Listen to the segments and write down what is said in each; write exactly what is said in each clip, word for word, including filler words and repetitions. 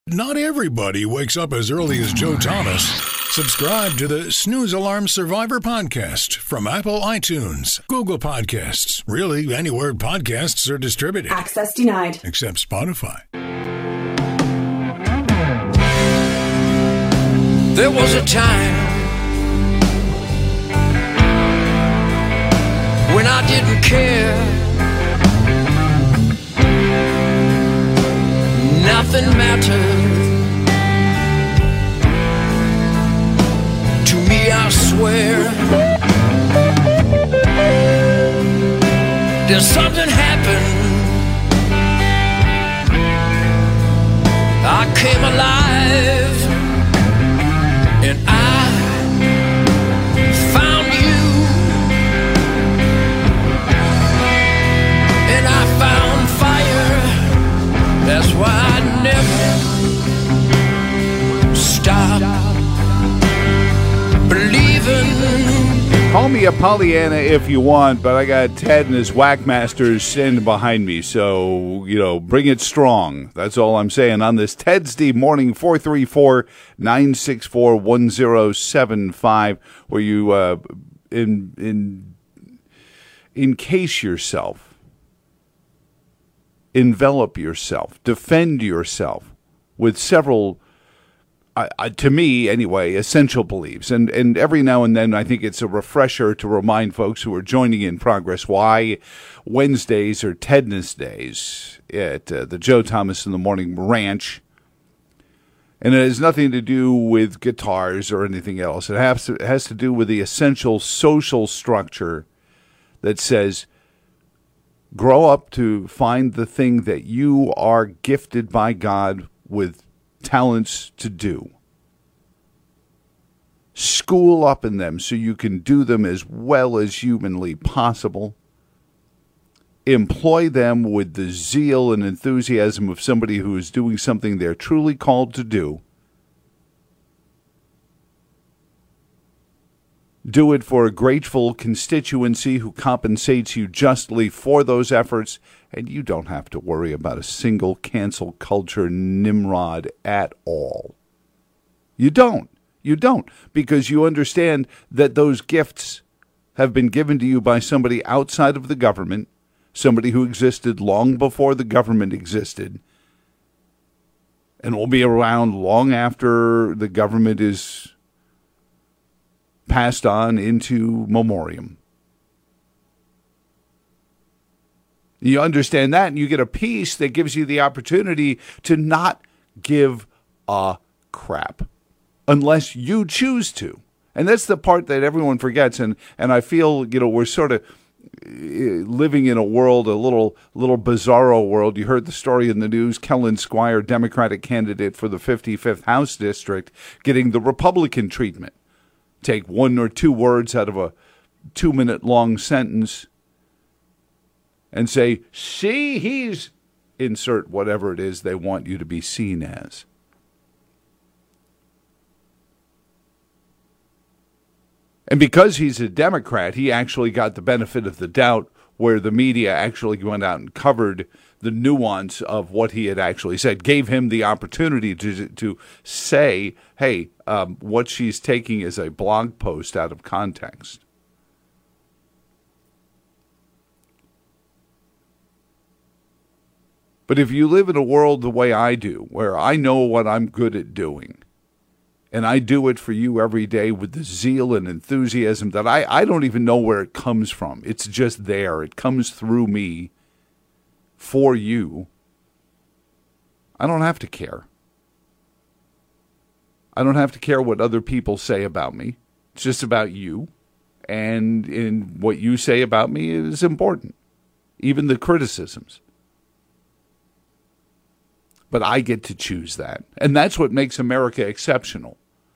Not everybody wakes up as early as Joe Thomas. Subscribe to the Snooze Alarm Survivor podcast from Apple iTunes, Google Podcasts, really anywhere podcasts are distributed. Access denied. Except Spotify. There was a time when I didn't care. Nothing mattered to me, I swear. There's something happened. I came alive, and I found you, and I found fire. That's why I never stop believing. Call me a Pollyanna if you want, but I got Ted and his Whackmasters standing behind me, so, you know, bring it strong. That's all I'm saying on this Ted's D morning, four three four, nine six four, one zero seven five, where you uh, in, in, encase yourself. Envelop yourself, defend yourself with several, uh, uh, to me anyway, essential beliefs. And and every now and then I think it's a refresher to remind folks who are joining in progress why Wednesdays are Tedness days at uh, the Joe Thomas in the Morning Ranch. And it has nothing to do with guitars or anything else. It has to, it has to do with the essential social structure that says, grow up to find the thing that you are gifted by God with talents to do. School up in them so you can do them as well as humanly possible. Employ them with the zeal and enthusiasm of somebody who is doing something they're truly called to do. Do it for a grateful constituency who compensates you justly for those efforts, and you don't have to worry about a single cancel culture Nimrod at all. You don't. You don't, because you understand that those gifts have been given to you by somebody outside of the government, somebody who existed long before the government existed, and will be around long after the government is passed on into memoriam. You understand that, and you get a peace that gives you the opportunity to not give a crap unless you choose to. And that's the part that everyone forgets. And, and I feel, you know, we're sort of living in a world, a little little bizarro world. You heard the story in the news, Kellen Squire, Democratic candidate for the fifty-fifth House District, getting the Republican treatment. Take one or two words out of a two-minute long sentence and say, see, he's, insert whatever it is they want you to be seen as. And because he's a Democrat, he actually got the benefit of the doubt, where the media actually went out and covered the nuance of what he had actually said, gave him the opportunity to to say, hey, um, what she's taking is a blog post out of context. But if you live in a world the way I do, where I know what I'm good at doing, and I do it for you every day with the zeal and enthusiasm that I, I don't even know where it comes from. It's just there. It comes through me for you. I don't have to care. I don't have to care what other people say about me. It's just about you. And in what you say about me is important. Even the criticisms. But I get to choose that. And that's what makes America exceptional.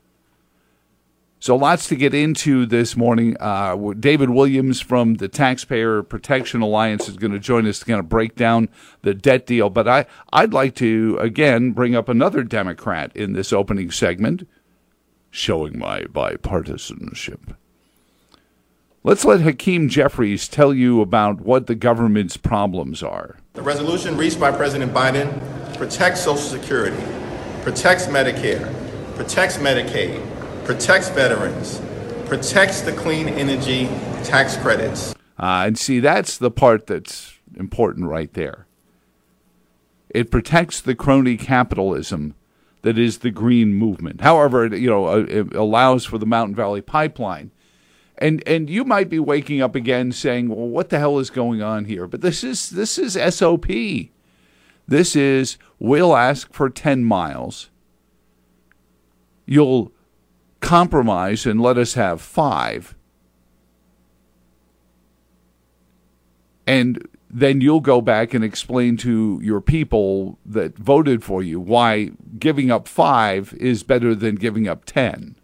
So lots to get into this morning. Uh, David Williams from the Taxpayer Protection Alliance is going to join us to kind of break down the debt deal. But I, I'd like to, again, bring up another Democrat in this opening segment, showing my bipartisanship. Let's let Hakeem Jeffries tell you about what the government's problems are. The resolution reached by President Biden protects Social Security, protects Medicare, protects Medicaid, protects veterans, protects the clean energy tax credits. Uh, and see, that's the part that's important right there. It protects the crony capitalism that is the green movement. However, it, you know, uh, it allows for the Mountain Valley Pipeline. And and you might be waking up again saying, well, what the hell is going on here? But this is this is S O P. This is, we'll ask for ten miles. You'll compromise and let us have five. And then you'll go back and explain to your people that voted for you why giving up five is better than giving up ten.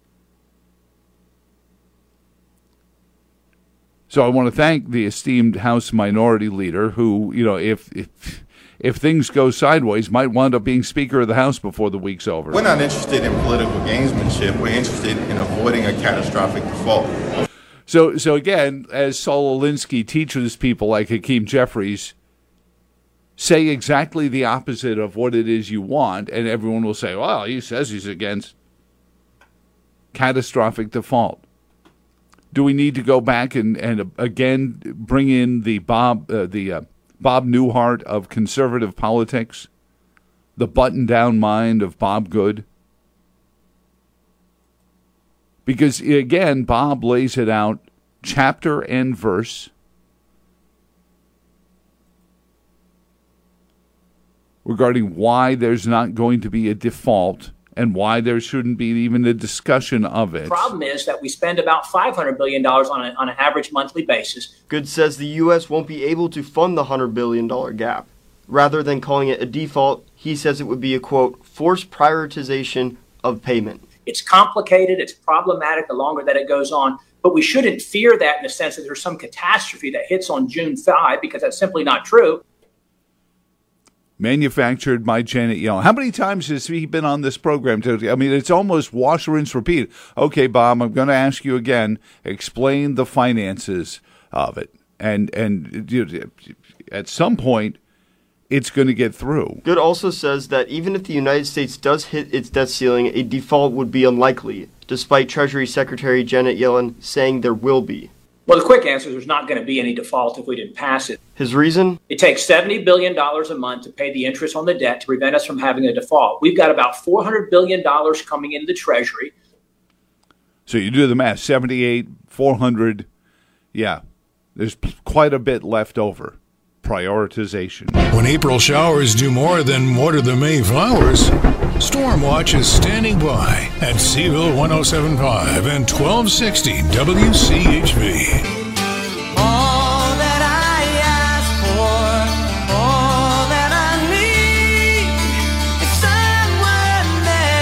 So I want to thank the esteemed House Minority Leader who, you know, if if if things go sideways, might wind up being Speaker of the House before the week's over. We're not interested in political gamesmanship. We're interested in avoiding a catastrophic default. So, so again, as Saul Alinsky teaches people like Hakeem Jeffries, say exactly the opposite of what it is you want, and everyone will say, well, he says he's against catastrophic default. Do we need to go back and, and again bring in the Bob uh, the uh, Bob Newhart of conservative politics, the button-down mind of Bob Good? Because, again, Bob lays it out chapter and verse regarding why there's not going to be a default and why there shouldn't be even a discussion of it. The problem is that we spend about five hundred billion dollars on, a, on an average monthly basis. Good says the U S won't be able to fund the one hundred billion dollars gap. Rather than calling it a default, he says it would be a, quote, forced prioritization of payment. It's complicated, it's problematic the longer that it goes on, but we shouldn't fear that in the sense that there's some catastrophe that hits on June fifth, because that's simply not true. Manufactured by Janet Yellen. How many times has he been on this program? I mean, it's almost wash, rinse, repeat. Okay, Bob, I'm going to ask you again, explain the finances of it. And, and you know, at some point, it's going to get through. Good also says that even if the United States does hit its debt ceiling, a default would be unlikely, despite Treasury Secretary Janet Yellen saying there will be. Well, the quick answer is there's not going to be any default if we didn't pass it. His reason? It takes seventy billion dollars a month to pay the interest on the debt to prevent us from having a default. We've got about four hundred billion dollars coming into the Treasury. So you do the math, seventy-eight, four hundred, yeah, there's quite a bit left over. Prioritization. When April showers do more than water the May flowers, Stormwatch is standing by at Seville one oh seven point five and twelve sixty W C H V. All that I ask for, all that I need, is someone that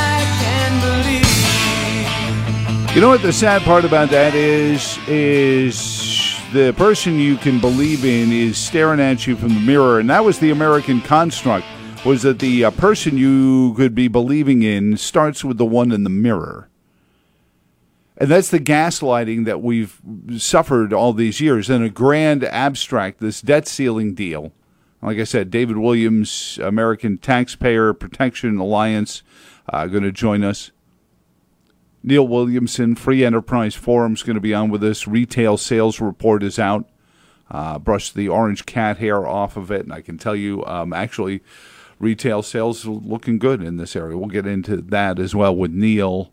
I can believe. You know what the sad part about that is, is the person you can believe in is staring at you from the mirror, and that was the American construct, was that the uh, person you could be believing in starts with the one in the mirror. And that's the gaslighting that we've suffered all these years. In a grand abstract, this debt ceiling deal, like I said, David Williams, American Taxpayer Protection Alliance, uh, going to join us. Neil Williamson, Free Enterprise Forum, is going to be on with us. Retail sales report is out. Uh, brushed the orange cat hair off of it, and I can tell you, um, actually, retail sales are looking good in this area. We'll get into that as well with Neil.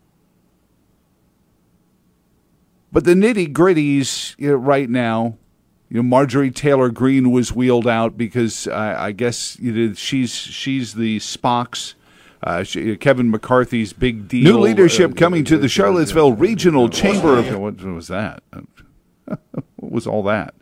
But the nitty-gritties, you know, right now, you know, Marjorie Taylor Greene was wheeled out because uh, I guess you know, she's she's the Spock's. Uh, Kevin McCarthy's big deal. New leadership uh, coming to the Charlottesville Regional Chamber of... What was that? What was all that?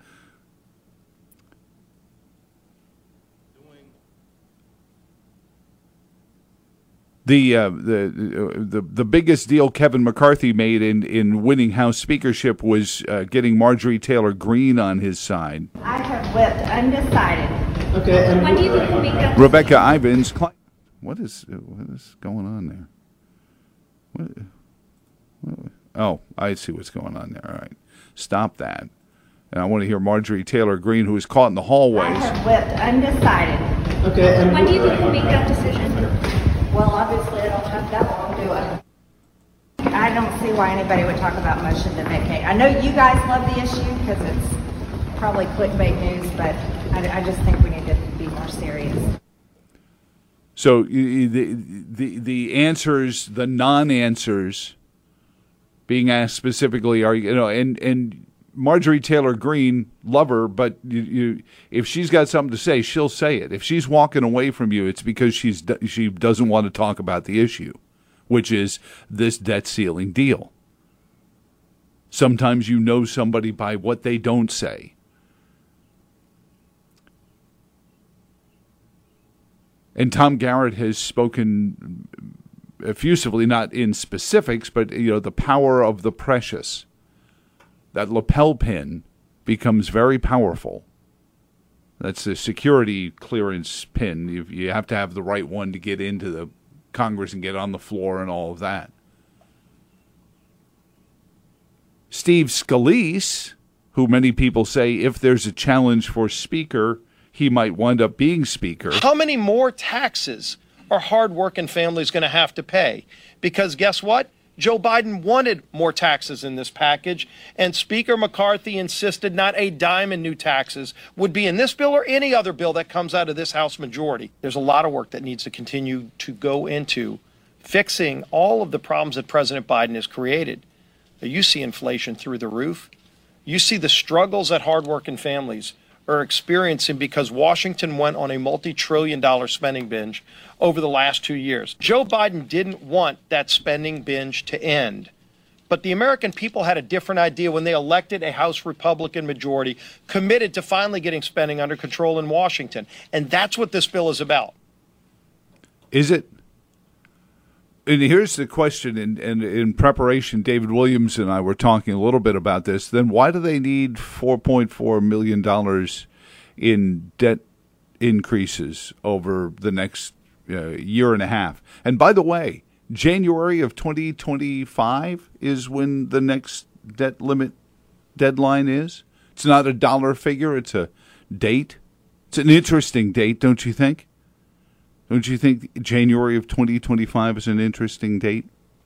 The, uh, the the the biggest deal Kevin McCarthy made in, in winning House speakership was uh, getting Marjorie Taylor Greene on his side. I have wept undecided. Okay. And When do you think we'll make up? Rebecca Ivins... What is what is going on there? What, what, oh, I see what's going on there. All right. Stop that. And I want to hear Marjorie Taylor Greene, who was caught in the hallways. I have wept undecided. Okay, and When do you think you'll make that decision? Well, obviously, I don't have that long, do I? I don't see why anybody would talk about motion to vacate. I know you guys love the issue because it's probably clickbait news, but I, I just think we need to be more serious. So the the the answers, the non-answers, being asked specifically are you know, and and Marjorie Taylor Greene, love her, but you, you if she's got something to say, she'll say it. If she's walking away from you, it's because she's she doesn't want to talk about the issue, which is this debt ceiling deal. Sometimes you know somebody by what they don't say. And Tom Garrett has spoken effusively, not in specifics, but you know the power of the precious. That lapel pin becomes very powerful. That's a security clearance pin. You, you have to have the right one to get into the Congress and get on the floor and all of that. Steve Scalise, who many people say if there's a challenge for Speaker, he might wind up being Speaker. How many more taxes are hardworking families going to have to pay? Because guess what? Joe Biden wanted more taxes in this package, and Speaker McCarthy insisted not a dime in new taxes would be in this bill or any other bill that comes out of this House majority. There's a lot of work that needs to continue to go into fixing all of the problems that President Biden has created. You see inflation through the roof. You see the struggles that hardworking families are experiencing because Washington went on a multi-trillion dollar spending binge over the last two years. Joe Biden didn't want that spending binge to end. But the American people had a different idea when they elected a House Republican majority committed to finally getting spending under control in Washington. And that's what this bill is about. Is it? And here's the question, and in, in, in preparation, David Williams and I were talking a little bit about this. Then why do they need four point four million dollars in debt increases over the next uh, year and a half? And by the way, January of twenty twenty-five is when the next debt limit deadline is. It's not a dollar figure, it's a date. It's an interesting date, don't you think? Don't you think January of twenty twenty-five is an interesting date?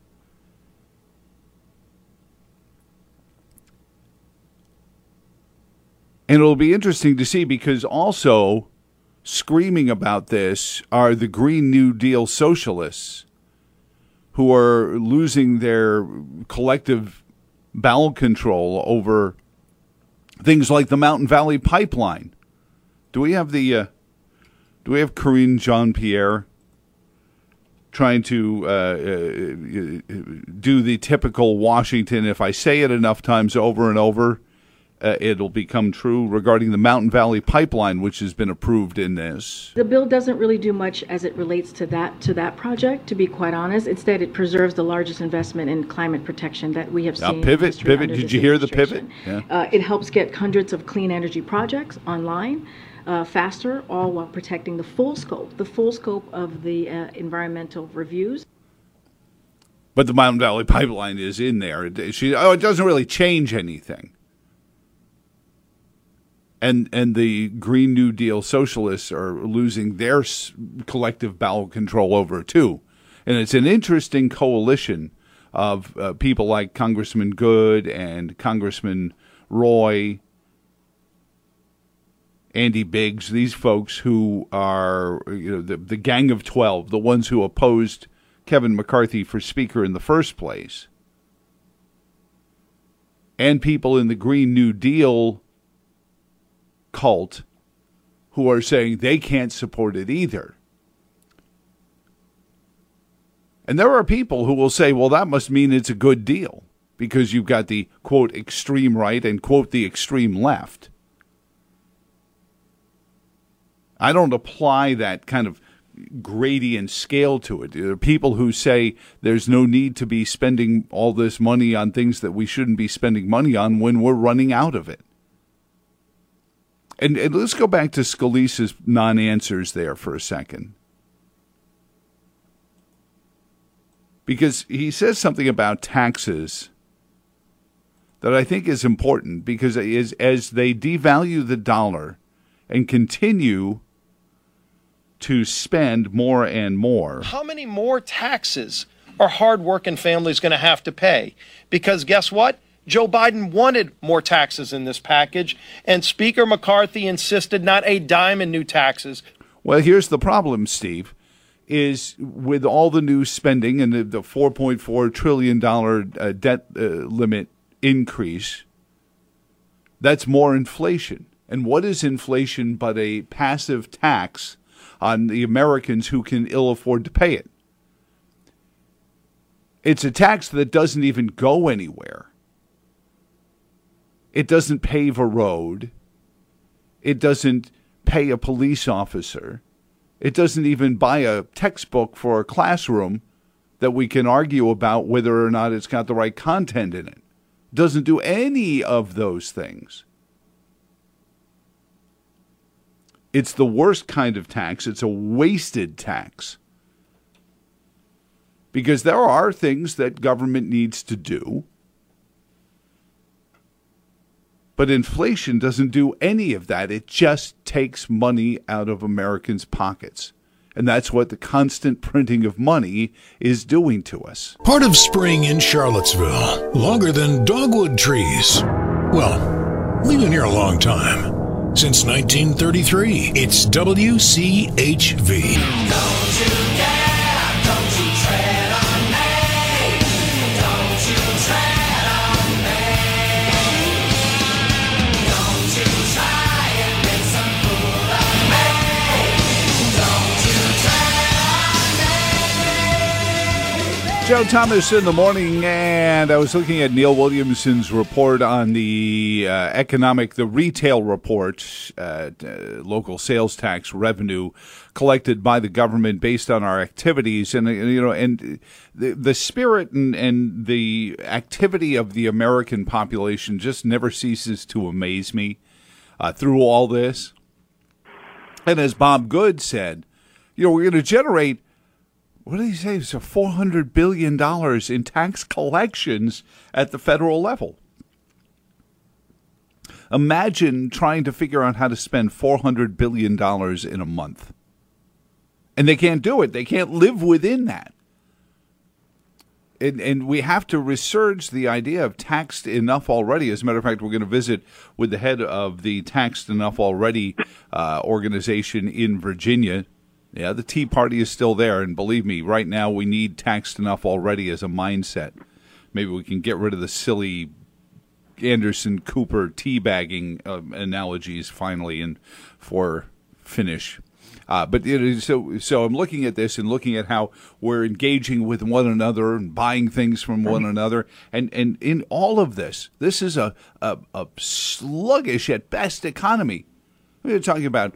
And it'll be interesting to see because also screaming about this are the Green New Deal socialists who are losing their collective bowel control over things like the Mountain Valley Pipeline. Do we have the... Uh, Do we have Karine Jean-Pierre trying to uh, uh, do the typical Washington, if I say it enough times over and over, uh, it'll become true regarding the Mountain Valley Pipeline, which has been approved in this? The bill doesn't really do much as it relates to that to that project, to be quite honest. Instead, it preserves the largest investment in climate protection that we have now, seen. Pivot, pivot. Did you hear the pivot? Yeah. Uh, it helps get hundreds of clean energy projects online. Uh, faster, all while protecting the full scope, the full scope of the uh, environmental reviews. But the Mountain Valley Pipeline is in there. It, she, oh, it doesn't really change anything. And and the Green New Deal socialists are losing their s- collective bowel control over it too. And it's an interesting coalition of uh, people like Congressman Good and Congressman Roy, Andy Biggs, these folks who are, you know, the, the Gang of twelve, the ones who opposed Kevin McCarthy for Speaker in the first place, and people in the Green New Deal cult who are saying they can't support it either. And there are people who will say, well, that must mean it's a good deal because you've got the, quote, extreme right and, quote, the extreme left. I don't apply that kind of gradient scale to it. There are people who say there's no need to be spending all this money on things that we shouldn't be spending money on when we're running out of it. And, and let's go back to Scalise's non-answers there for a second. Because he says something about taxes that I think is important because it is, as they devalue the dollar and continue to spend more and more. How many more taxes are hardworking families going to have to pay? Because guess what? Joe Biden wanted more taxes in this package, and Speaker McCarthy insisted not a dime in new taxes. Well, here's the problem, Steve, is with all the new spending and the, the four point four trillion dollars uh, debt uh, limit increase, that's more inflation. And what is inflation but a passive tax on the Americans who can ill afford to pay it? It's a tax that doesn't even go anywhere. It doesn't pave a road. It doesn't pay a police officer. It doesn't even buy a textbook for a classroom that we can argue about whether or not it's got the right content in it. It doesn't do any of those things. It's the worst kind of tax. It's a wasted tax. Because there are things that government needs to do. But inflation doesn't do any of that. It just takes money out of Americans' pockets. And that's what the constant printing of money is doing to us. Part of spring in Charlottesville, longer than dogwood trees. Well, we've been here a long time. Since nineteen thirty-three, it's W C H V. Don't you dare, don't you tread on me. Don't you tread on me. Don't you try and make some fool of me. Don't you tread on me. Joe Thomas in the morning, and I was looking at Neil Williamson's report on the uh, economic, the retail report, uh, uh, local sales tax revenue collected by the government based on our activities, and uh, you know, and the the spirit and, and the activity of the American population just never ceases to amaze me uh, through all this. And as Bob Good said, you know, we're going to generate. What did he say? It's four hundred billion dollars in tax collections at the federal level. Imagine trying to figure out how to spend four hundred billion dollars in a month. And they can't do it. They can't live within that. And, and we have to resurge the idea of taxed enough already. As a matter of fact, we're going to visit with the head of the Taxed Enough Already uh, organization in Virginia. Yeah, the Tea Party is still there, and believe me, right now we need taxed enough already as a mindset. Maybe we can get rid of the silly Anderson Cooper teabagging uh, analogies finally and for finish. Uh, but it is, so, so I'm looking at this and looking at how we're engaging with one another and buying things from one another, and, and in all of this, this is a, a, a sluggish at best economy. We're talking about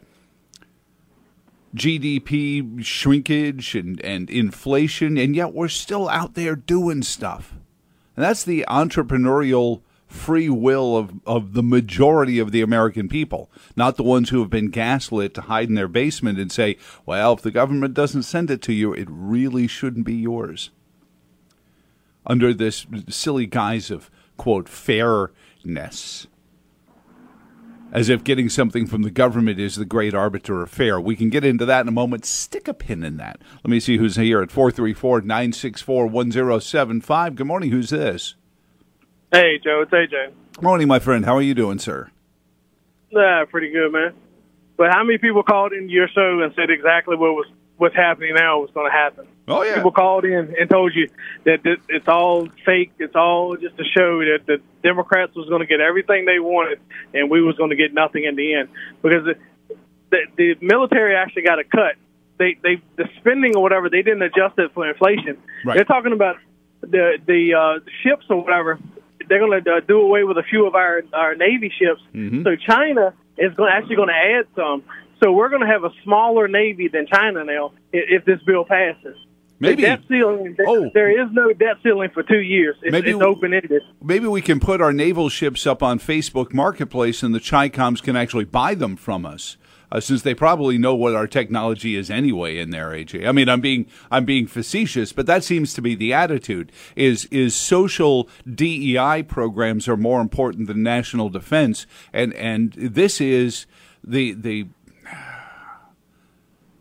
G D P shrinkage and, and inflation, and yet we're still out there doing stuff. And that's the entrepreneurial free will of, of the majority of the American people, not the ones who have been gaslit to hide in their basement and say, well, if the government doesn't send it to you, it really shouldn't be yours. Under this silly guise of, quote, fairness. As if getting something from the government is the great arbiter of fair. We can get into that in a moment. Stick a pin in that. Let me see who's here at four three four, nine six four, one zero seven five. Good morning. Who's this? Hey, Joe. It's A J. Morning, my friend. How are you doing, sir? Yeah, pretty good, man. But how many people called into your show and said exactly what was what's happening now was going to happen? Oh, yeah. People called in and told you that it's all fake. It's all just a show, that the Democrats was going to get everything they wanted and we was going to get nothing in the end. Because the, the, the military actually got a cut. They, they, the spending or whatever, they didn't adjust it for inflation. Right. They're talking about the, the uh, ships or whatever. They're going to uh, do away with a few of our, our Navy ships. Mm-hmm. So China is going actually going to add some. So we're going to have a smaller Navy than China now if, if this bill passes. Maybe the debt ceiling. Oh. There is no debt ceiling for two years. It's, maybe, it's open-ended. Maybe we can put our naval ships up on Facebook Marketplace, and the Chi-Coms can actually buy them from us, uh, since they probably know what our technology is anyway. In there, A J. I mean, I'm being I'm being facetious, but that seems to be the attitude. Is is social D E I programs are more important than national defense, and and this is the the.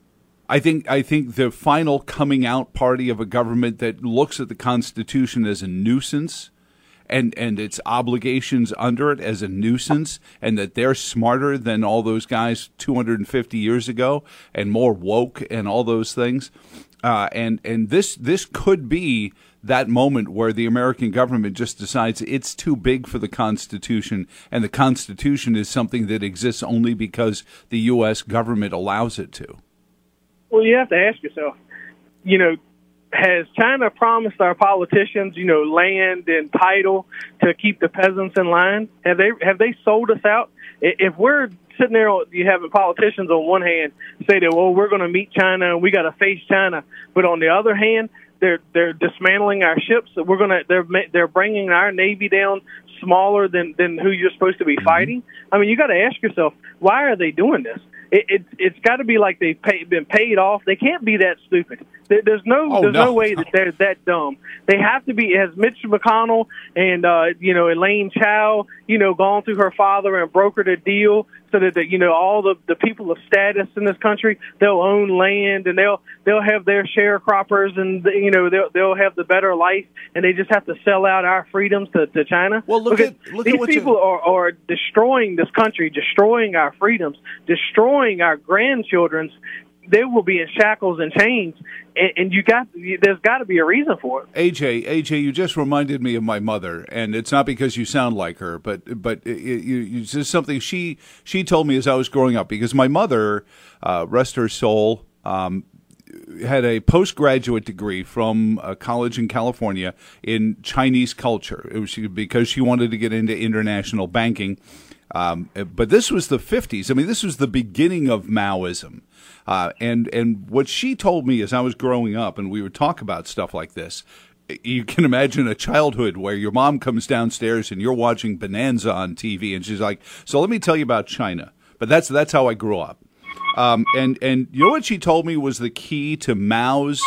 I think I think the final coming out party of a government that looks at the Constitution as a nuisance and, and its obligations under it as a nuisance, and that they're smarter than all those guys two hundred fifty years ago and more woke and all those things. Uh, and and this this could be that moment where the American government just decides it's too big for the Constitution, and the Constitution is something that exists only because the U S government allows it to. Well, you have to ask yourself, you know, has China promised our politicians, you know, land and title to keep the peasants in line? Have they have they sold us out? If we're sitting there, you having politicians on one hand say that, well, we're going to meet China and we got to face China, but on the other hand, they're they're dismantling our ships. We're gonna they're they're bringing our Navy down smaller than than who you're supposed to be fighting. I mean, you got to ask yourself, why are they doing this? It, it, it's got to be like they've pay, been paid off. They can't be that stupid. There, there's no, oh, there's no. no way that they're that dumb. They have to be. Has Mitch McConnell and uh, you know Elaine Chao, you know, gone through her father and brokered a deal so that the, you know all the the people of status in this country, they'll own land and they'll they'll have their sharecroppers and you know they'll they'll have the better life, and they just have to sell out our freedoms to, to China. Well, look because at look these at what people you... are are destroying this country, destroying our freedoms, destroying our grandchildren's. They will be in shackles and chains, and, and you got there's got to be a reason for it. A J, A J, you just reminded me of my mother, and it's not because you sound like her, but but it, it, it's just something she she told me as I was growing up. Because my mother, uh, rest her soul, um, had a postgraduate degree from a college in California in Chinese culture. It was because she wanted to get into international banking. Um, but this was the fifties. I mean, this was the beginning of Maoism. Uh, and, and what she told me as I was growing up, and we would talk about stuff like this, you can imagine a childhood where your mom comes downstairs and you're watching Bonanza on T V, and she's like, so let me tell you about China. But that's that's how I grew up. Um, and, and you know what she told me was the key to Mao's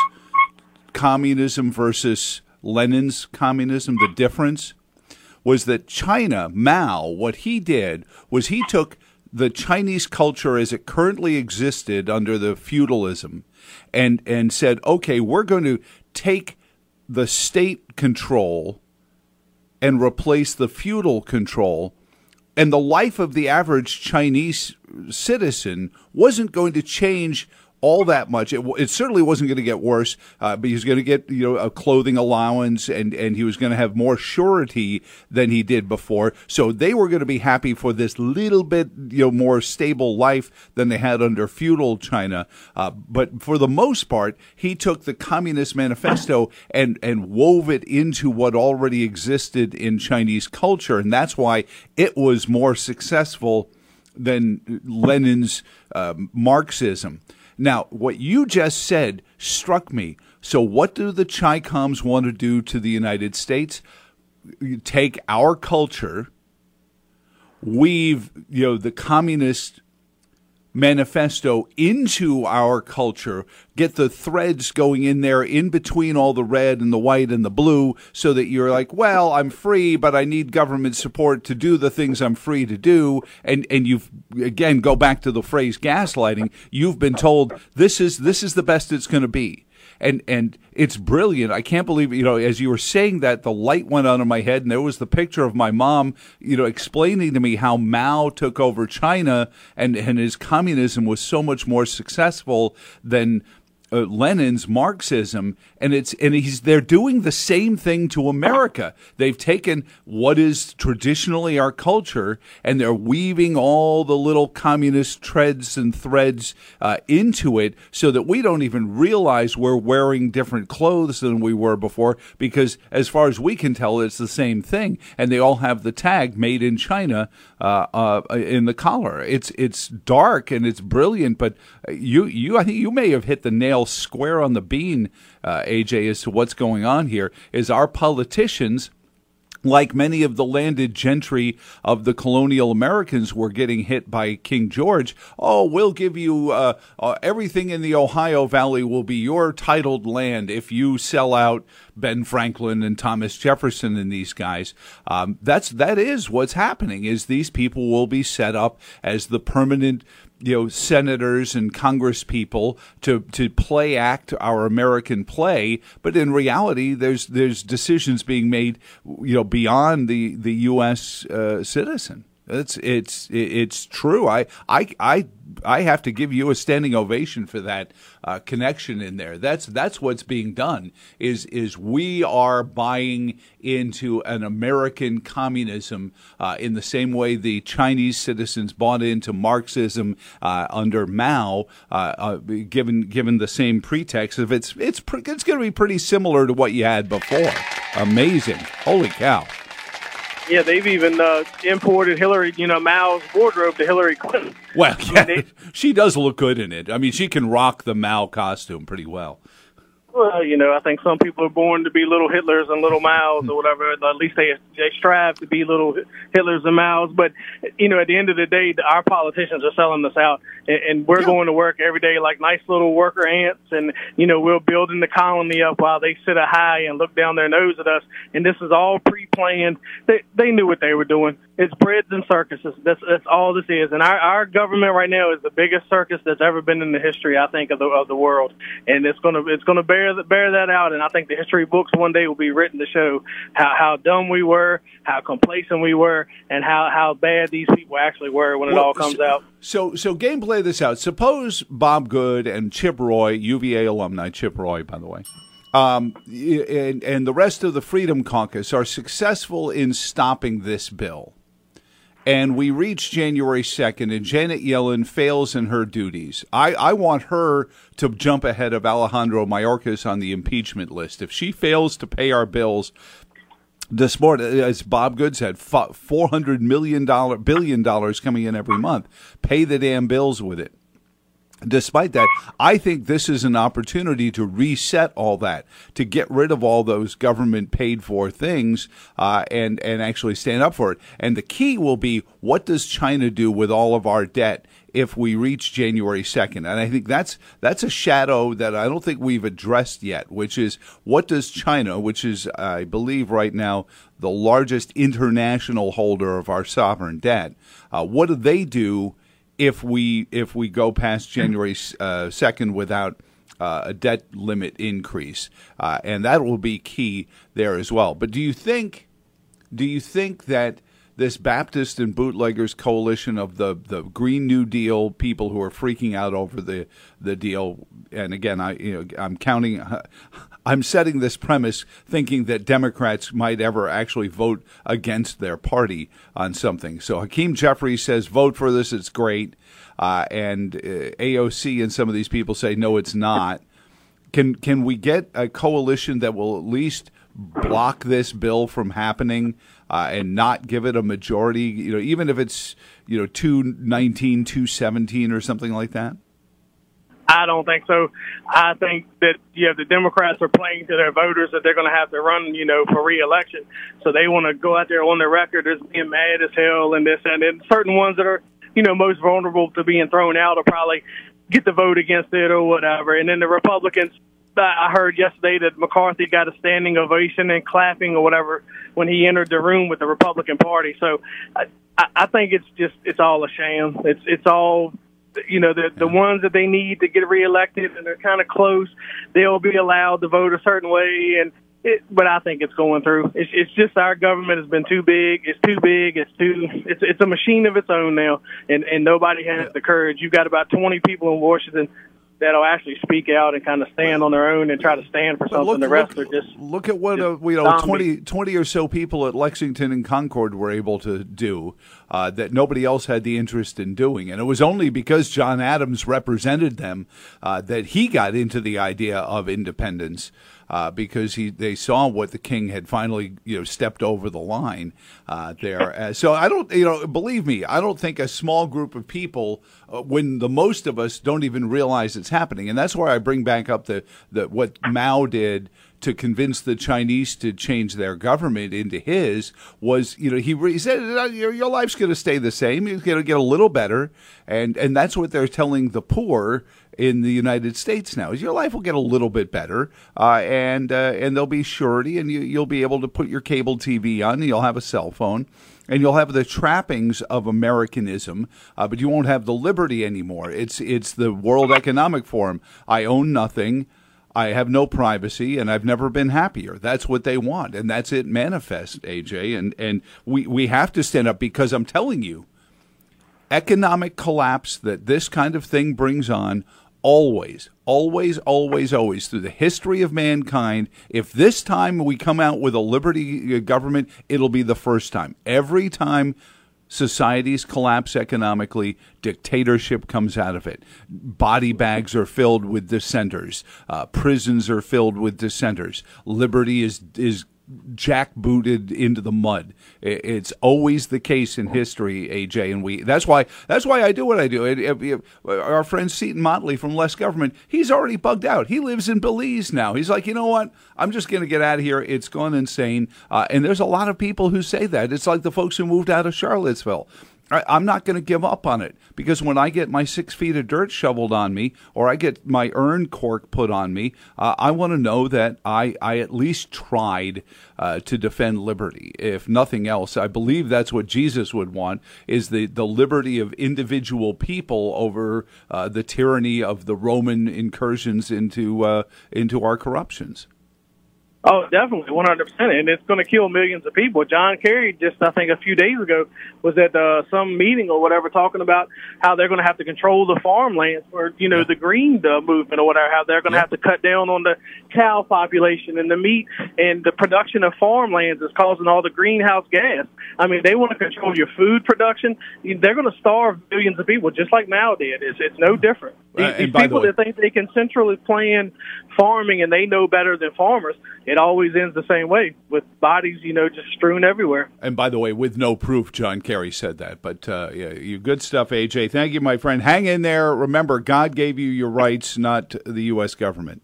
communism versus Lenin's communism, the difference? Was that China, Mao, what he did was he took the Chinese culture as it currently existed under the feudalism and, and said, okay, we're going to take the state control and replace the feudal control. And the life of the average Chinese citizen wasn't going to change all that much. It, it certainly wasn't going to get worse, uh, but he was going to get, you know, a clothing allowance, and, and he was going to have more surety than he did before. So they were going to be happy for this little bit, you know, more stable life than they had under feudal China. Uh, but for the most part, he took the Communist Manifesto and, and wove it into what already existed in Chinese culture. And that's why it was more successful than Lenin's uh, Marxism. Now, what you just said struck me. So what do the Chi-Coms want to do to the United States? You take our culture, weave, you know, the Communist Manifesto into our culture, get the threads going in there in between all the red and the white and the blue so that you're like, well, I'm free, but I need government support to do the things I'm free to do. And and you've, again, go back to the phrase gaslighting. You've been told this is this is the best it's going to be. And and it's brilliant. I can't believe, you know, as you were saying that, the light went on in my head, and there was the picture of my mom, you know, explaining to me how Mao took over China and, and his communism was so much more successful than uh, Lenin's Marxism. And it's and he's they're doing the same thing to America. They've taken what is traditionally our culture, and they're weaving all the little communist treads and threads uh, into it so that we don't even realize we're wearing different clothes than we were before, because as far as we can tell, it's the same thing. And they all have the tag made in China uh, uh, in the collar. It's it's dark and it's brilliant, but you, you I think you may have hit the nail square on the bean, uh, A J, as to what's going on here. Is our politicians, like many of the landed gentry of the colonial Americans, were getting hit by King George. Oh, we'll give you uh, uh, everything in the Ohio Valley will be your titled land if you sell out Ben Franklin and Thomas Jefferson and these guys. Um, that's that is what's happening. Is these people will be set up as the permanent you know, senators and Congress people to to play act our American play, but in reality, there's there's decisions being made, you know, beyond the the U S uh, citizen. It's it's it's true. I I I I have to give you a standing ovation for that uh, connection in there. That's that's what's being done. Is is we are buying into an American communism uh, in the same way the Chinese citizens bought into Marxism uh, under Mao. Uh, uh, given given the same pretext of it's it's pre- it's going to be pretty similar to what you had before. Amazing! Holy cow! Yeah, they've even uh, imported Hillary, you know, Mao's wardrobe to Hillary Clinton. Well, yeah, they, she does look good in it. I mean, she can rock the Mao costume pretty well. Well, you know, I think some people are born to be little Hitlers and little Maos or whatever. At least they they strive to be little Hitlers and Maos. But, you know, at the end of the day, our politicians are selling us out. And, and we're yeah. going to work every day like nice little worker ants. And, you know, we're building the colony up while they sit high and look down their nose at us. And this is all pre-planned. They, they knew what they were doing. It's breads and circuses. That's that's all this is. And our, our government right now is the biggest circus that's ever been in the history, I think, of the of the world. And it's gonna it's gonna bear bear that out. And I think the history books one day will be written to show how, how dumb we were, how complacent we were, and how, how bad these people actually were when it well, all comes so, out. So so game play this out. Suppose Bob Good and Chip Roy, U V A alumni, Chip Roy, by the way. Um, and, and the rest of the Freedom Caucus are successful in stopping this bill. And we reach January second, and Janet Yellen fails in her duties. I, I want her to jump ahead of Alejandro Mayorkas on the impeachment list. If she fails to pay our bills this morning, as Bob Good said, four hundred million dollars, billion dollars coming in every month, pay the damn bills with it. Despite that, I think this is an opportunity to reset all that, to get rid of all those government-paid-for things uh, and, and actually stand up for it. And the key will be, what does China do with all of our debt if we reach January second? And I think that's that's a shadow that I don't think we've addressed yet, which is, what does China, which is, I believe right now, the largest international holder of our sovereign debt, uh, what do they do if we if we go past January uh, second without uh, a debt limit increase, uh, and that will be key there as well. But do you think do you think that this Baptist and bootleggers coalition of the, the Green New Deal people who are freaking out over the the deal, and again, I you know I'm counting. I'm setting this premise thinking that Democrats might ever actually vote against their party on something. So Hakeem Jeffries says, vote for this, it's great. Uh, and uh, A O C and some of these people say, no, it's not. Can can we get a coalition that will at least block this bill from happening uh, and not give it a majority, you know, even if it's, you know, two nineteen, two seventeen or something like that? I don't think so. I think that, you know, the Democrats are playing to their voters that they're going to have to run, you know, for re-election. So they want to go out there on their record as being mad as hell and this and then certain ones that are, you know, most vulnerable to being thrown out will probably get the vote against it or whatever. And then the Republicans, I heard yesterday that McCarthy got a standing ovation and clapping or whatever when he entered the room with the Republican Party. So I, I think it's just, it's all a sham. It's, it's all, you know, the the ones that they need to get reelected and they're kind of close, they'll be allowed to vote a certain way. And it, but I think it's going through. It's, it's just our government has been too big. It's too big. It's too. It's it's a machine of its own now, and and nobody has the courage. You've got about twenty people in Washington that'll actually speak out and kind of stand on their own and try to stand for something. Look, the rest look, are just look at what uh, you know twenty, twenty or so people at Lexington and Concord were able to do uh, that nobody else had the interest in doing, and it was only because John Adams represented them uh, that he got into the idea of independence. Uh, because he, they saw what the king had finally, you know, stepped over the line uh, there. Uh, so I don't, you know, believe me, I don't think a small group of people, uh, when the most of us don't even realize it's happening, and that's why I bring back up the, the what Mao did to convince the Chinese to change their government into his was, you know, he, he said, your, your life's going to stay the same. You're going to get a little better. And, and that's what they're telling the poor in the United States now, is your life will get a little bit better, uh, and uh, and there'll be surety, and you, you'll be able to put your cable T V on, and you'll have a cell phone, and you'll have the trappings of Americanism, uh, but you won't have the liberty anymore. It's it's the World Economic Forum. I own nothing. I have no privacy, and I've never been happier. That's what they want, and that's it manifest, A J. And and we, we have to stand up, because I'm telling you, economic collapse that this kind of thing brings on, always, always, always, always, through the history of mankind, if this time we come out with a liberty government, it'll be the first time. Every time societies collapse economically, dictatorship comes out of it. Body bags are filled with dissenters. Uh, prisons are filled with dissenters. Liberty is is jackbooted into the mud. It's always the case in history, A J, and we. That's why. That's why I do what I do. It, it, it, our friend Seton Motley from Less Government, he's already bugged out. He lives in Belize now. He's like, you know what? I'm just going to get out of here. It's gone insane. Uh, and there's a lot of people who say that. It's like the folks who moved out of Charlottesville. I, I'm not going to give up on it, because when I get my six feet of dirt shoveled on me, or I get my urn cork put on me, uh, I want to know that I, I at least tried uh, to defend liberty. If nothing else, I believe that's what Jesus would want, is the, the liberty of individual people over uh, the tyranny of the Roman incursions into uh, into our corruptions. Oh, definitely, one hundred percent, and it's going to kill millions of people. John Kerry, just I think a few days ago, was at uh, some meeting or whatever, talking about how they're going to have to control the farmlands for, you know, the green uh, movement or whatever, how they're going to yeah. have to cut down on the cow population and the meat, and the production of farmlands is causing all the greenhouse gas. I mean, they want to control your food production. They're going to starve millions of people, just like Mao did. It's, it's no different. These, uh, these people the that think they can centrally plan farming and they know better than farmers, it always ends the same way, with bodies, you know, just strewn everywhere. And by the way, with no proof, John Kerry said that. But uh, yeah, you good stuff, A J. Thank you, my friend. Hang in there. Remember, God gave you your rights, not the U S government.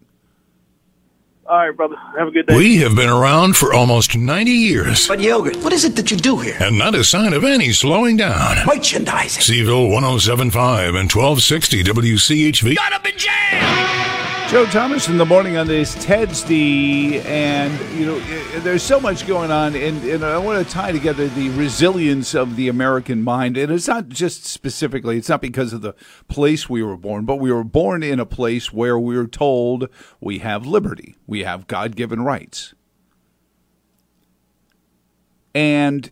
All right, brother. Have a good day. We have been around for almost ninety years. But Yogurt, what is it that you do here? And not a sign of any slowing down. Merchandising. Seville one oh seven point five and twelve sixty W C H V. Got up in jam! Joe Thomas in the morning on this Ted's D, and you know there's so much going on, and, and I want to tie together the resilience of the American mind, and it's not just specifically, it's not because of the place we were born, but we were born in a place where we were told we have liberty, we have God-given rights, and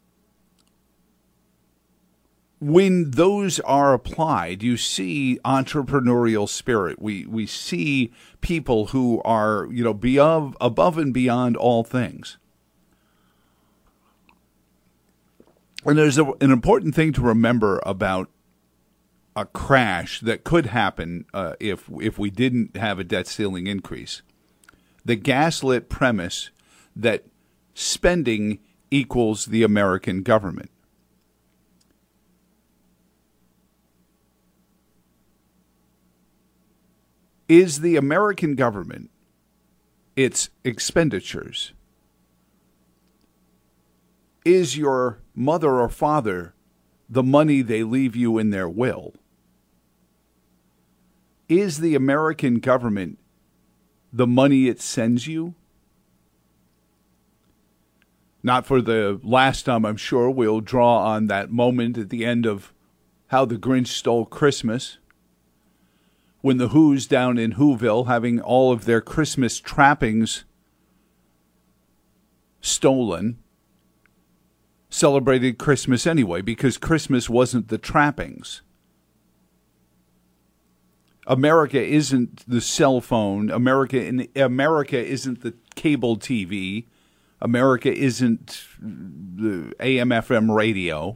when those are applied, you see entrepreneurial spirit. We we see people who are, you know, beyond, above and beyond all things. And there's a, an important thing to remember about a crash that could happen uh, if if we didn't have a debt ceiling increase. The gaslit premise that spending equals the American government. Is the American government, its expenditures, is your mother or father the money they leave you in their will? Is the American government the money it sends you? Not for the last time, I'm sure, we'll draw on that moment at the end of How the Grinch Stole Christmas, when the Who's down in Whoville, having all of their Christmas trappings stolen, celebrated Christmas anyway, because Christmas wasn't the trappings. America isn't the cell phone. America in America isn't the cable T V. America isn't the A M F M radio.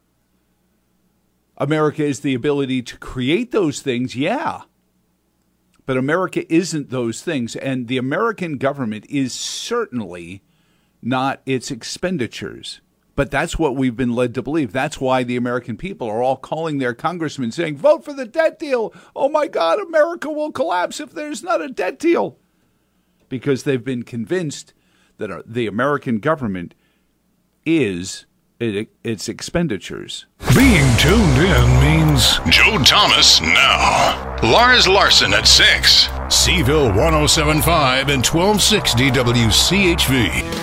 America is the ability to create those things, yeah. But America isn't those things, and the American government is certainly not its expenditures. But that's what we've been led to believe. That's why the American people are all calling their congressmen saying, vote for the debt deal. Oh, my God, America will collapse if there's not a debt deal. Because they've been convinced that the American government is it, its expenditures. Being tuned in means Joe Thomas now. Lars Larson at six. Seville one oh seven point five and twelve sixty W C H V.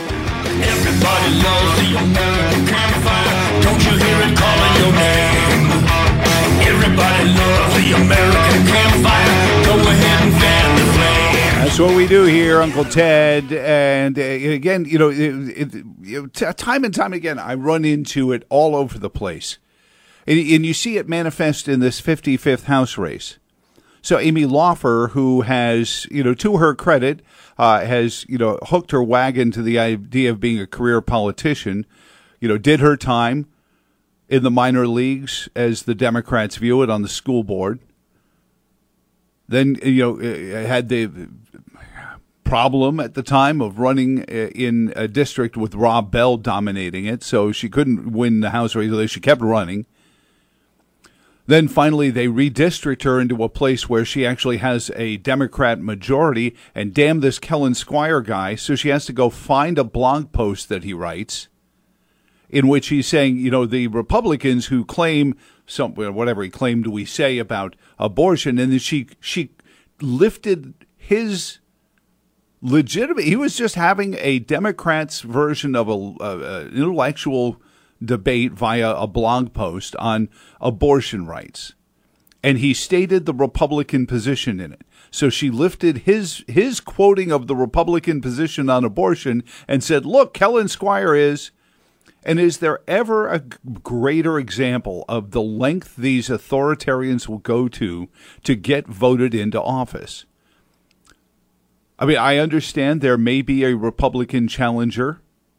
Everybody loves the American campfire. Don't you hear it calling your name? Everybody loves the American campfire. Go ahead and fan the flame. That's what we do here, Uncle Ted. And uh, again, you know, it, it, you know, t- time and time again, I run into it all over the place. And, and you see it manifest in this fifty-fifth House race. So Amy Laufer, who has, you know, to her credit, uh, has, you know, hooked her wagon to the idea of being a career politician, you know, did her time in the minor leagues, as the Democrats view it, on the school board. Then, you know, had the problem at the time of running in a district with Rob Bell dominating it, so she couldn't win the House race, although she kept running. Then finally they redistrict her into a place where she actually has a Democrat majority, and damn this Kellen Squire guy, so she has to go find a blog post that he writes in which he's saying, you know, the Republicans who claim some, whatever he claimed we say about abortion, and then she she lifted his legitimate, he was just having a Democrats version of a, a, an intellectual debate via a blog post on abortion rights, and he stated the Republican position in it. So she lifted his his quoting of the Republican position on abortion and said, look, Kellen Squire is. And is there ever a greater example of the length these authoritarians will go to to get voted into office? I mean, I understand there may be a Republican challenger,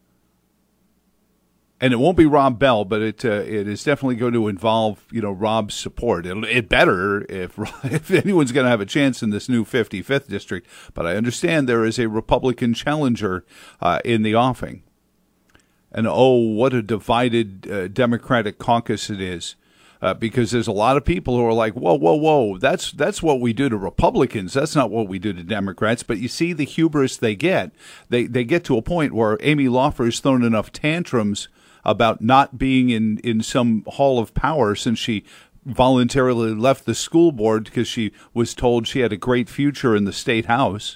and it won't be Rob Bell, but it uh, it is definitely going to involve, you know, Rob's support. It'll, it better if if anyone's going to have a chance in this new fifty-fifth district. But I understand there is a Republican challenger uh, in the offing. And oh, what a divided uh, Democratic caucus it is. Uh, because there's a lot of people who are like, whoa, whoa, whoa, that's that's what we do to Republicans. That's not what we do to Democrats. But you see the hubris they get. They they get to a point where Amy Laufer has thrown enough tantrums about not being in, in some hall of power since she voluntarily left the school board because she was told she had a great future in the state house.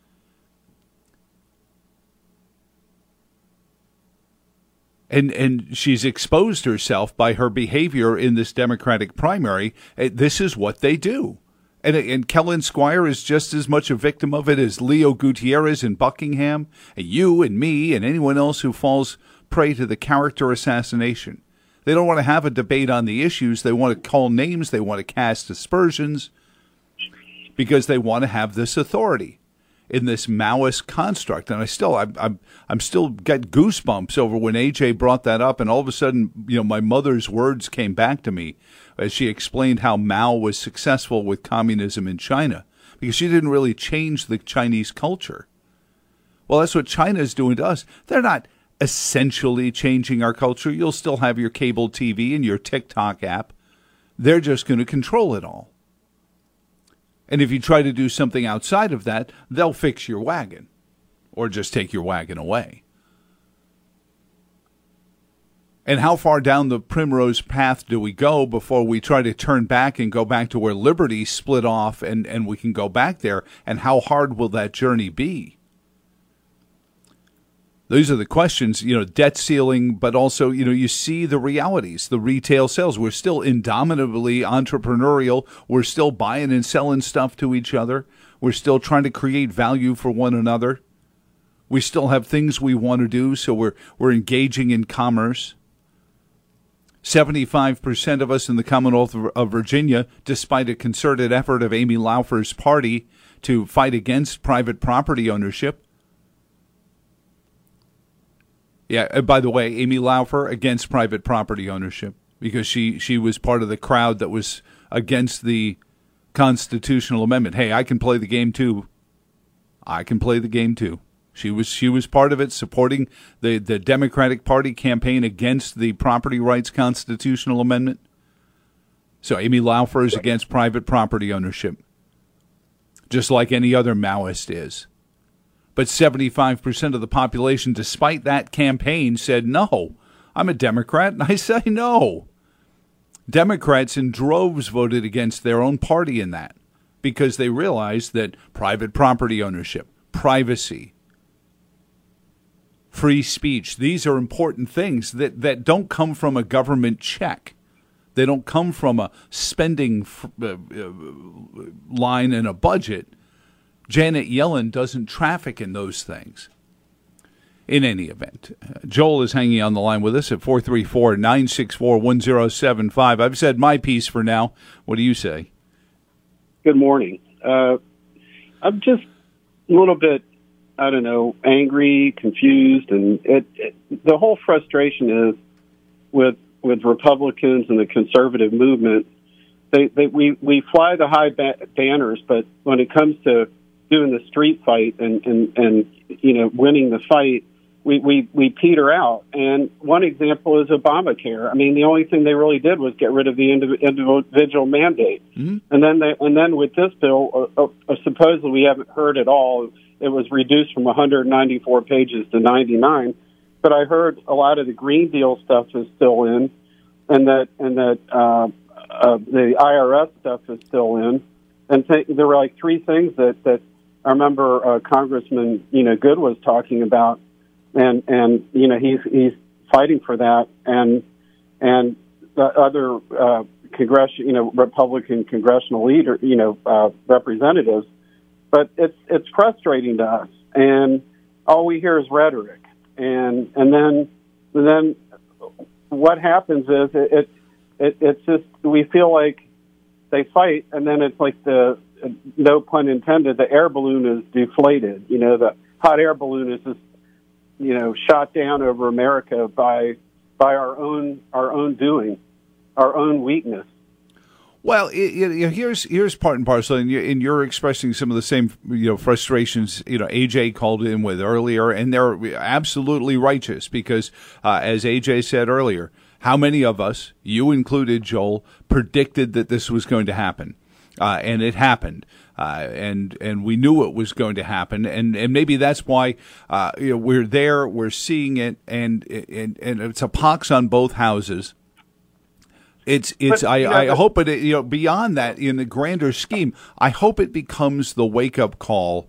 And and she's exposed herself by her behavior in this Democratic primary. This is what they do. And, and Kellen Squire is just as much a victim of it as Leo Gutierrez in Buckingham, and you and me and anyone else who falls prey to the character assassination. They don't want to have a debate on the issues. They want to call names. They want to cast aspersions because they want to have this authority in this Maoist construct. And I still, I'm, I'm, I'm still got goosebumps over when A J brought that up, and all of a sudden, you know, my mother's words came back to me as she explained how Mao was successful with communism in China, because she didn't really change the Chinese culture. Well, that's what China is doing to us. They're not essentially changing our culture. You'll still have your cable T V and your TikTok app. They're just going to control it all. And if you try to do something outside of that, they'll fix your wagon or just take your wagon away. And how far down the primrose path do we go before we try to turn back and go back to where liberty split off and, and we can go back there? And how hard will that journey be? These are the questions, you know, debt ceiling, but also, you know, you see the realities, the retail sales. We're still indomitably entrepreneurial. We're still buying and selling stuff to each other. We're still trying to create value for one another. We still have things we want to do, so we're we're engaging in commerce. seventy-five percent of us in the Commonwealth of Virginia, despite a concerted effort of Amy Laufer's party to fight against private property ownership. Yeah, by the way, Amy Laufer against private property ownership because she, she was part of the crowd that was against the constitutional amendment. Hey, I can play the game too. I can play the game too. She was she was part of it, supporting the, the Democratic Party campaign against the property rights constitutional amendment. So Amy Laufer is against private property ownership, just like any other Maoist is. But seventy-five percent of the population, despite that campaign, said, no, I'm a Democrat, and I say no. Democrats in droves voted against their own party in that because they realized that private property ownership, privacy, free speech. These are important things that, that don't come from a government check. They don't come from a spending uh, line in a budget. Janet Yellen doesn't traffic in those things. In any event, Joel is hanging on the line with us at four three four, nine six four, one zero seven five. I've said my piece for now. What do you say? Good morning. Uh, I'm just a little bit, I don't know, angry, confused, and it, it, the whole frustration is with with Republicans and the conservative movement. They, they we, we fly the high ba- banners, but when it comes to doing the street fight and, and, and you know, winning the fight, we, we, we peter out. And one example is Obamacare. I mean, the only thing they really did was get rid of the indiv- individual mandate. Mm-hmm. And then they, and then with this bill, uh, uh, supposedly we haven't heard at all. It was reduced from one hundred ninety-four pages to ninety-nine. But I heard a lot of the Green Deal stuff is still in, and that and that uh, uh, the I R S stuff is still in. And th- there were like three things that, that I remember uh, Congressman you know Good was talking about, and and you know he's he's fighting for that, and and the other uh, congressional you know Republican congressional leader you know uh, representatives. But it's it's frustrating to us, and all we hear is rhetoric. And and then and then what happens is it, it it it's just we feel like they fight, and then it's like the no pun intended, the air balloon is deflated. You know, the hot air balloon is just you know shot down over America by by our own our own doing, our own weakness. Well, it, it, here's here's part and parcel, and you're, and you're expressing some of the same you know frustrations. You know, A J called in with earlier, and they're absolutely righteous because, uh, as A J said earlier, how many of us, you included, Joel, predicted that this was going to happen, uh, and it happened, uh, and and we knew it was going to happen, and, and maybe that's why uh, you know we're there, we're seeing it, and and and it's a pox on both houses. It's it's. But, I, know, I hope it. You know, beyond that, in the grander scheme, I hope it becomes the wake up call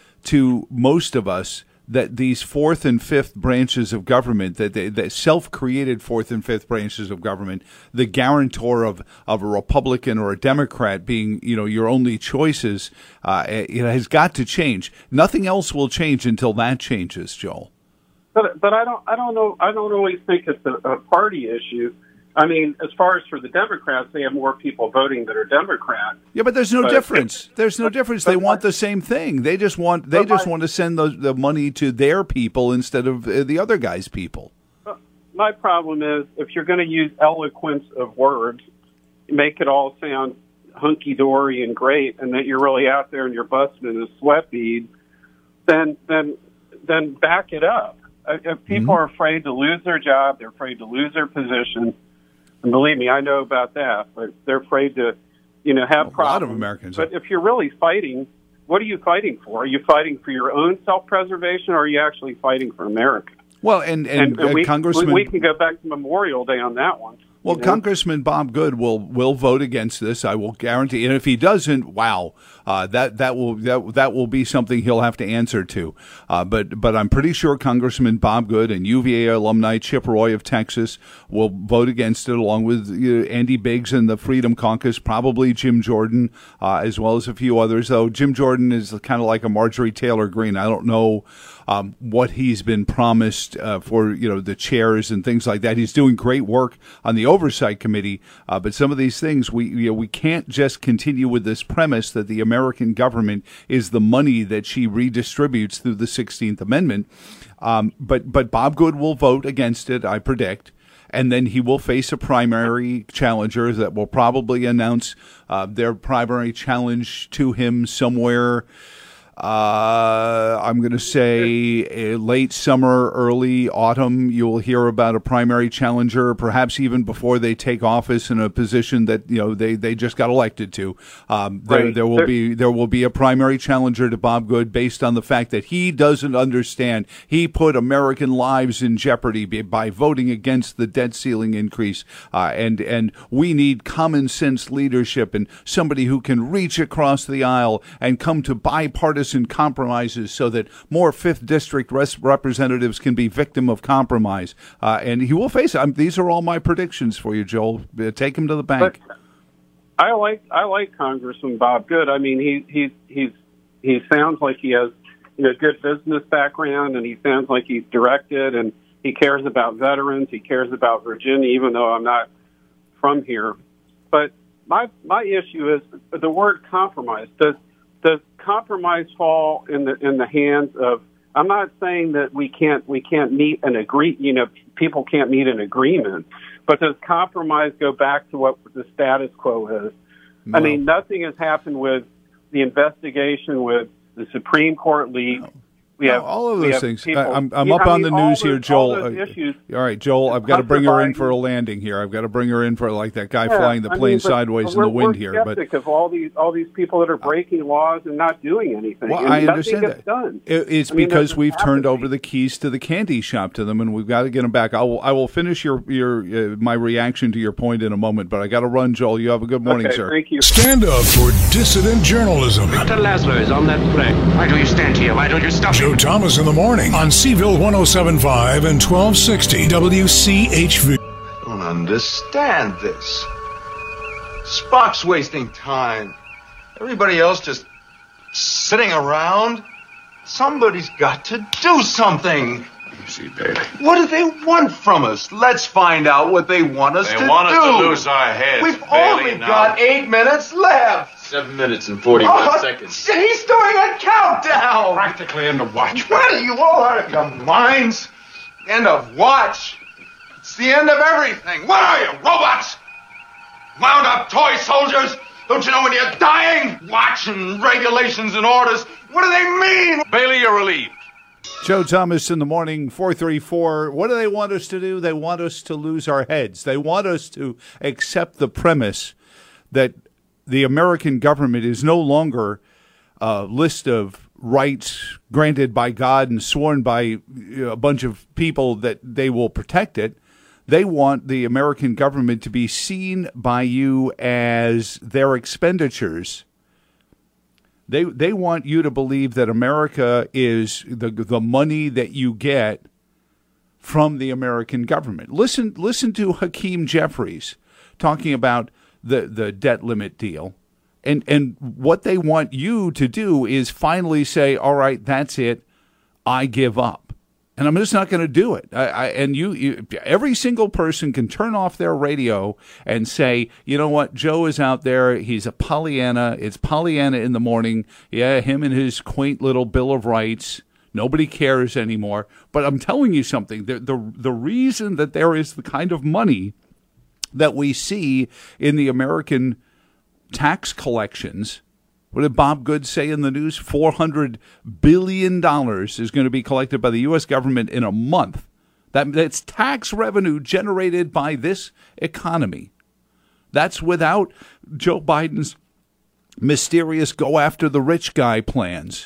to most of us that these fourth and fifth branches of government, that they, that self created fourth and fifth branches of government, the guarantor of, of a Republican or a Democrat being you know your only choices, uh, it has got to change. Nothing else will change until that changes, Joel. But but I don't I don't know I don't always think it's a, a party issue. I mean, as far as for the Democrats, they have more people voting that are Democrats. Yeah, but there's no but difference. There's no difference. They want the same thing. They just want they just my, want to send the, the money to their people instead of the other guy's people. My problem is if you're going to use eloquence of words, make it all sound hunky-dory and great, and that you're really out there and you're busting in a sweat bead, then then then back it up. If people mm-hmm. are afraid to lose their job, they're afraid to lose their position. And believe me, I know about that. But they're afraid to, you know, have a problems. A lot of Americans. But if you're really fighting, what are you fighting for? Are you fighting for your own self-preservation, or are you actually fighting for America? Well, and and, and, and we, Congressman, we, we can go back to Memorial Day on that one. Well, you know? Congressman Bob Good will will vote against this. I will guarantee. And if he doesn't, wow, uh, that that will that that will be something he'll have to answer to. Uh, but but I'm pretty sure Congressman Bob Good and U V A alumni Chip Roy of Texas will vote against it, along with uh, Andy Biggs and the Freedom Caucus, probably Jim Jordan, uh, as well as a few others. Though Jim Jordan is kind of like a Marjorie Taylor Greene. I don't know um, what he's been promised uh, for, you know, the chairs and things like that. He's doing great work on the Oversight Committee, uh, but some of these things we you know, we can't just continue with this premise that the American government is the money that she redistributes through the sixteenth Amendment. Um, but but Bob Good will vote against it, I predict, and then he will face a primary challenger that will probably announce uh, their primary challenge to him somewhere. Uh, I'm going to say late summer, early autumn, you will hear about a primary challenger, perhaps even before they take office in a position that, you know, they, they just got elected to. Um, there, right. there will there, be there will be a primary challenger to Bob Good based on the fact that he doesn't understand. He put American lives in jeopardy by voting against the debt ceiling increase. Uh, and, and we need common sense leadership and somebody who can reach across the aisle and come to bipartisan partisan compromises so that more fifth District res- representatives can be victim of compromise. Uh, and he will face it. I'm, these are all my predictions for you, Joel. Uh, Take him to the bank. But I like I like Congressman Bob Good. I mean, he he he's he sounds like he has you know good business background, and he sounds like he's directed, and he cares about veterans. He cares about Virginia, even though I'm not from here. But my my issue is the word compromise. Does does compromise fall in the in the hands of? I'm not saying that we can't we can't meet an agree. You know, people can't meet an agreement. But does compromise go back to what the status quo is? No. I mean, nothing has happened with the investigation with the Supreme Court leak. No. We no, have all of we those have things. People, I, I'm, I'm yeah, up I on mean, the news those, here, Joel. All, those Uh, issues, all right, Joel, I've got to Hunter bring her in Biden, for a landing here. I've got to bring her in for like that guy yeah, flying the I plane mean, but, sideways but in the wind we're here. But skeptic of all these all these people that are breaking laws and not doing anything. Well, and I nothing understand gets that. Done. It, it's I mean, because we've turned happening. over the keys to the candy shop to them, and we've got to get them back. I will. I will finish your your uh, my reaction to your point in a moment, but I got to run, Joel. You have a good morning, okay, sir. Thank you. Stand up for dissident journalism. Doctor Laszlo is on that plane. Why don't you stand here? Why don't you stop? Joe Thomas in the morning on Seville one oh seven point five and twelve sixty W C H V. I don't understand this. Spock's wasting time. Everybody else just sitting around. Somebody's got to do something. Easy, Bailey. What do they want from us? Let's find out what they want us They to want do. us to lose our heads. We've Bailey, only now. got eight minutes left. Seven minutes and forty-one Oh, seconds. He's doing a countdown. Practically in the watch. What are you all out of your minds? End of watch. It's the end of everything. What are you, robots? Wound up toy soldiers? Don't you know when you're dying? Watch and regulations and orders. What do they mean? Bailey, you're relieved. Joe Thomas in the morning, four three four. What do they want us to do? They want us to lose our heads. They want us to accept the premise that the American government is no longer a list of rights granted by God and sworn by a bunch of people that they will protect it. They want the American government to be seen by you as their expenditures. They they want you to believe that America is the the money that you get from the American government. Listen listen to Hakeem Jeffries talking about the, the debt limit deal. And and what they want you to do is finally say, all right, that's it. I give up. And I'm just not going to do it. I, I, and you, you, every single person can turn off their radio and say, you know what, Joe is out there. He's a Pollyanna. It's Pollyanna in the morning. Yeah, him and his quaint little Bill of Rights. Nobody cares anymore. But I'm telling you something. The, the, the reason that there is the kind of money that we see in the American tax collections. What did Bob Good say in the news? four hundred billion dollars is going to be collected by the U S government in a month. That, that's tax revenue generated by this economy. That's without Joe Biden's mysterious go-after-the-rich guy plans.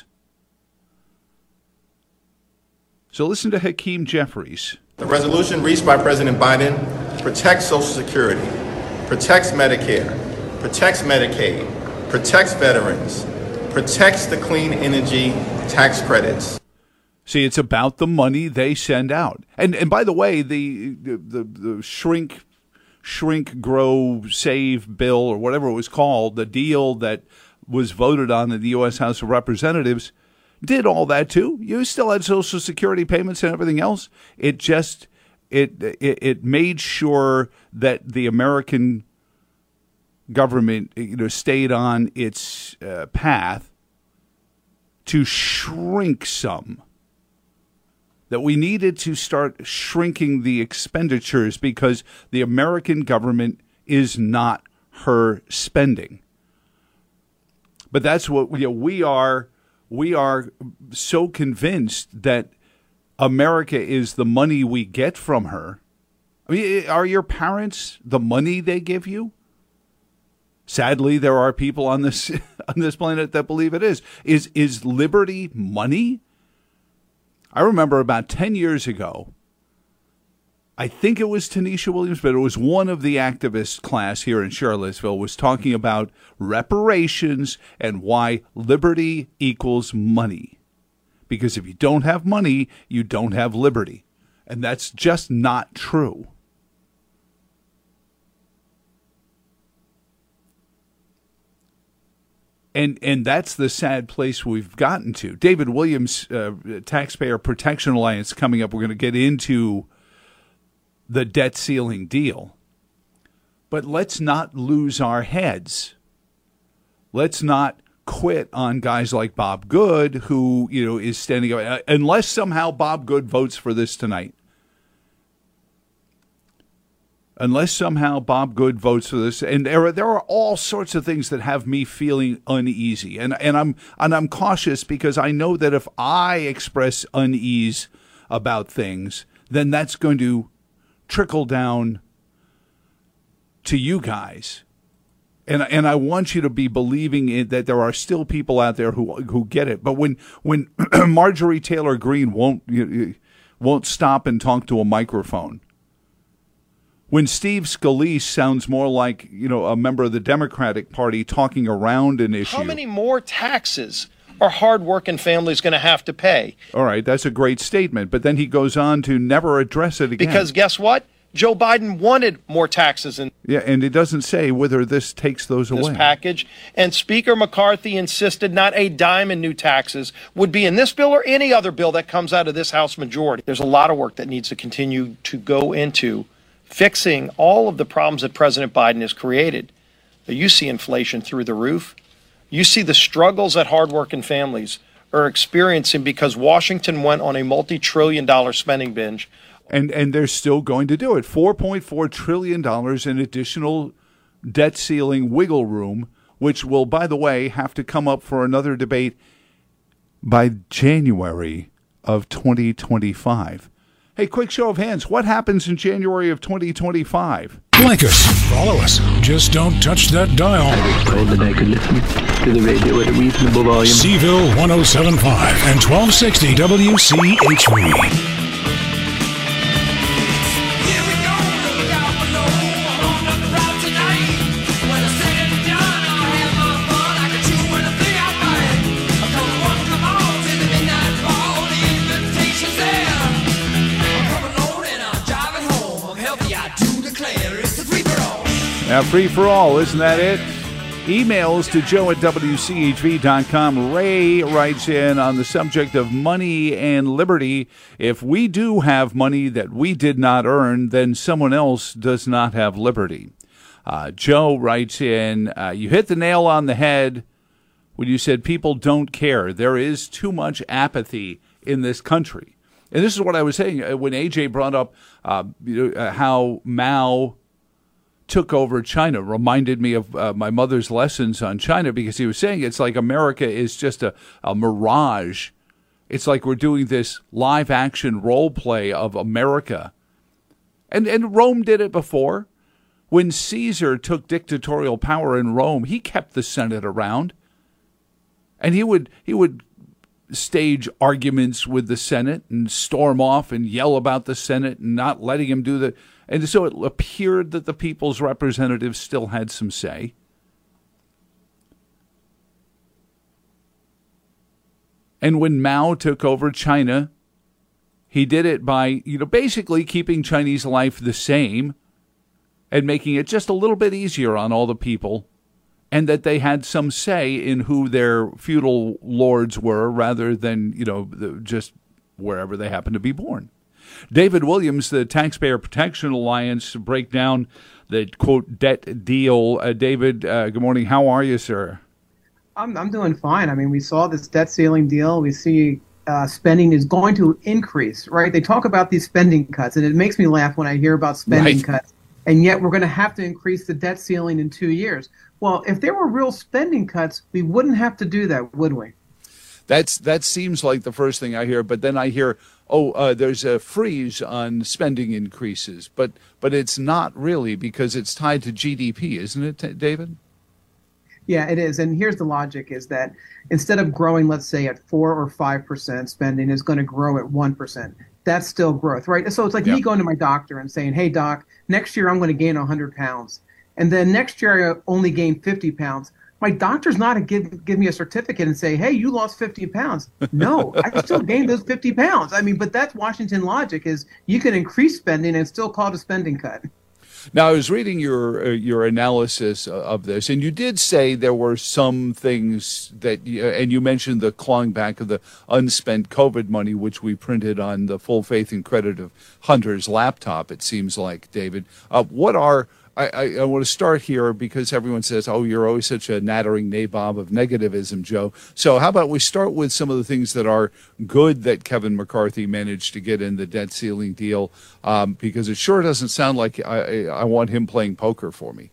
So listen to Hakeem Jeffries. The resolution reached by President Biden protects Social Security, protects Medicare, protects Medicaid, protects veterans, protects the clean energy tax credits. See, it's about the money they send out. And and by the way, the the, the, the shrink, shrink, grow, save bill, or whatever it was called, the deal that was voted on in the U S House of Representatives, did all that too. You still had Social Security payments and everything else. It just, it it, it made sure that the American government, you know, stayed on its uh, path to shrink some. That we needed to start shrinking the expenditures because the American government is not her spending. But that's what you know, we are. We are so convinced that America is the money we get from her. I mean, are your parents the money they give you? Sadly, there are people on this on this planet that believe it is. Is is liberty money? I remember about ten years ago, I think it was Tanisha Williams, but it was one of the activist class here in Charlottesville was talking about reparations and why liberty equals money. Because if you don't have money, you don't have liberty. And that's just not true. And and that's the sad place we've gotten to. David Williams, uh, Taxpayer Protection Alliance, coming up. We're going to get into the debt ceiling deal. But let's not lose our heads. Let's not quit on guys like Bob Good, who, you know, is standing up. Unless somehow Bob Good votes for this tonight. Unless somehow Bob Good votes for this, and there are, there are all sorts of things that have me feeling uneasy, and and I'm and I'm cautious because I know that if I express unease about things, then that's going to trickle down to you guys, and and I want you to be believing it, that there are still people out there who who get it. But when when Marjorie Taylor Greene won't won't stop and talk to a microphone. When Steve Scalise sounds more like, you know, a member of the Democratic Party talking around an issue. How many more taxes are hardworking families going to have to pay? All right, that's a great statement. But then he goes on to never address it again. Because guess what? Joe Biden wanted more taxes in yeah, and it doesn't say whether this takes those this away. package. And Speaker McCarthy insisted not a dime in new taxes would be in this bill or any other bill that comes out of this House majority. There's a lot of work that needs to continue to go into fixing all of the problems that President Biden has created. You see inflation through the roof. You see the struggles that hardworking families are experiencing because Washington went on a multi-trillion dollar spending binge. And and they're still going to do it. four point four trillion dollars in additional debt ceiling wiggle room, which will, by the way, have to come up for another debate by January of twenty twenty-five. Hey, quick show of hands. What happens in January of twenty twenty-five? Like us. Follow us. Just don't touch that dial. I was told that I could listen to the radio at a reasonable volume. Seville one oh seven point five and twelve sixty W C H V. Now, free for all, isn't that it? Emails to joe at W C H V dot com. Ray writes in on the subject of money and liberty. If we do have money that we did not earn, then someone else does not have liberty. Uh, Joe writes in, uh, you hit the nail on the head when you said people don't care. There is too much apathy in this country. And this is what I was saying when A J brought up uh, you know, uh, how Mao took over China, reminded me of uh, my mother's lessons on China, because he was saying it's like America is just a, a mirage. It's like we're doing this live action role play of America. And and Rome did it before. When Caesar took dictatorial power in Rome, he kept the Senate around. And he would he would stage arguments with the Senate and storm off and yell about the Senate and not letting him do the... And so it appeared that the people's representatives still had some say. And when Mao took over China, he did it by, you know, basically keeping Chinese life the same and making it just a little bit easier on all the people, and that they had some say in who their feudal lords were rather than, you know, just wherever they happened to be born. David Williams, the Taxpayer Protection Alliance, to break down the, quote, debt deal. Uh, David, uh, good morning. How are you, sir? I'm I'm doing fine. I mean, we saw this debt ceiling deal. We see uh, spending is going to increase, right? They talk about these spending cuts, and it makes me laugh when I hear about spending right. cuts, and yet we're going to have to increase the debt ceiling in two years. Well, if there were real spending cuts, we wouldn't have to do that, would we? That's that seems like the first thing I hear, but then I hear, oh, uh, there's a freeze on spending increases, but but it's not really, because it's tied to G D P, isn't it, David? Yeah, it is. And here's the logic: is that instead of growing, let's say, at four or five percent, spending is going to grow at one percent. that's still growth, right? So it's like Yeah. me going to my doctor and saying, hey, doc, next year I'm going to gain one hundred pounds. And then next year I only gain fifty pounds. My doctor's not going to give, give me a certificate and say, hey, you lost fifty pounds. No, I still gained those fifty pounds. I mean, but that's Washington logic, is you can increase spending and still call it a spending cut. Now, I was reading your uh, your analysis of this, and you did say there were some things that, you, and you mentioned the clawing back of the unspent COVID money, which we printed on the full faith and credit of Hunter's laptop, it seems like, David. Uh, what are, I, I, I want to start here because everyone says, oh, you're always such a nattering nabob of negativism, Joe. So how about we start with some of the things that are good that Kevin McCarthy managed to get in the debt ceiling deal, um, because it sure doesn't sound like I, I want him playing poker for me.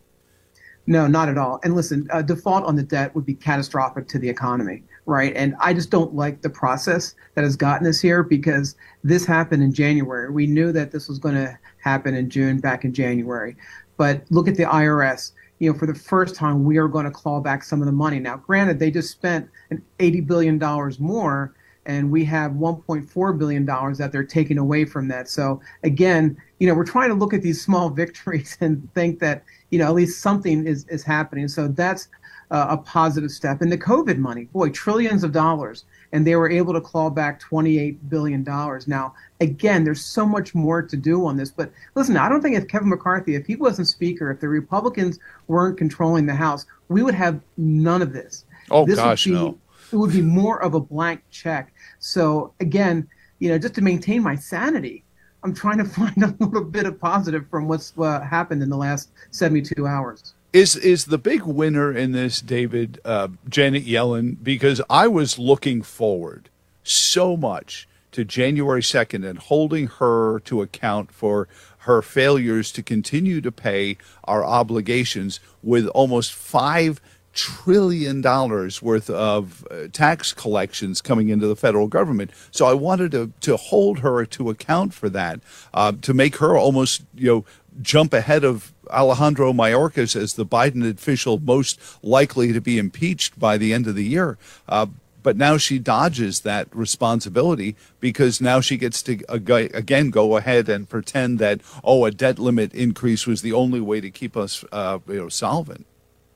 No, not at all. And listen, uh, default on the debt would be catastrophic to the economy, right? And I just don't like the process that has gotten us here, because this happened in January. We knew that this was going to happen in June, back in January. But look at the I R S. You know, for the first time, we are going to claw back some of the money. Now, granted, they just spent an eighty billion dollars more, and we have one point four billion dollars that they're taking away from that. So again, you know, we're trying to look at these small victories and think that, you know, at least something is, is happening. So that's uh, a positive step. And the COVID money, boy, trillions of dollars, and they were able to claw back twenty-eight billion dollars. Now, again, there's so much more to do on this. But listen, I don't think if Kevin McCarthy, if he wasn't Speaker, if the Republicans weren't controlling the House, we would have none of this. Oh, this gosh, would be, no. It would be more of a blank check. So again, you know, just to maintain my sanity, I'm trying to find a little bit of positive from what's uh, happened in the last seventy-two hours. Is is the big winner in this, David, uh, Janet Yellen? Because I was looking forward so much to January second and holding her to account for her failures to continue to pay our obligations with almost five trillion dollars worth of uh, tax collections coming into the federal government. So I wanted to to hold her to account for that, uh, to make her almost, you know, jump ahead of Alejandro Mayorkas as the Biden official most likely to be impeached by the end of the year. Uh, but now she dodges that responsibility because now she gets to uh, again go ahead and pretend that, oh, a debt limit increase was the only way to keep us uh, you know, solvent.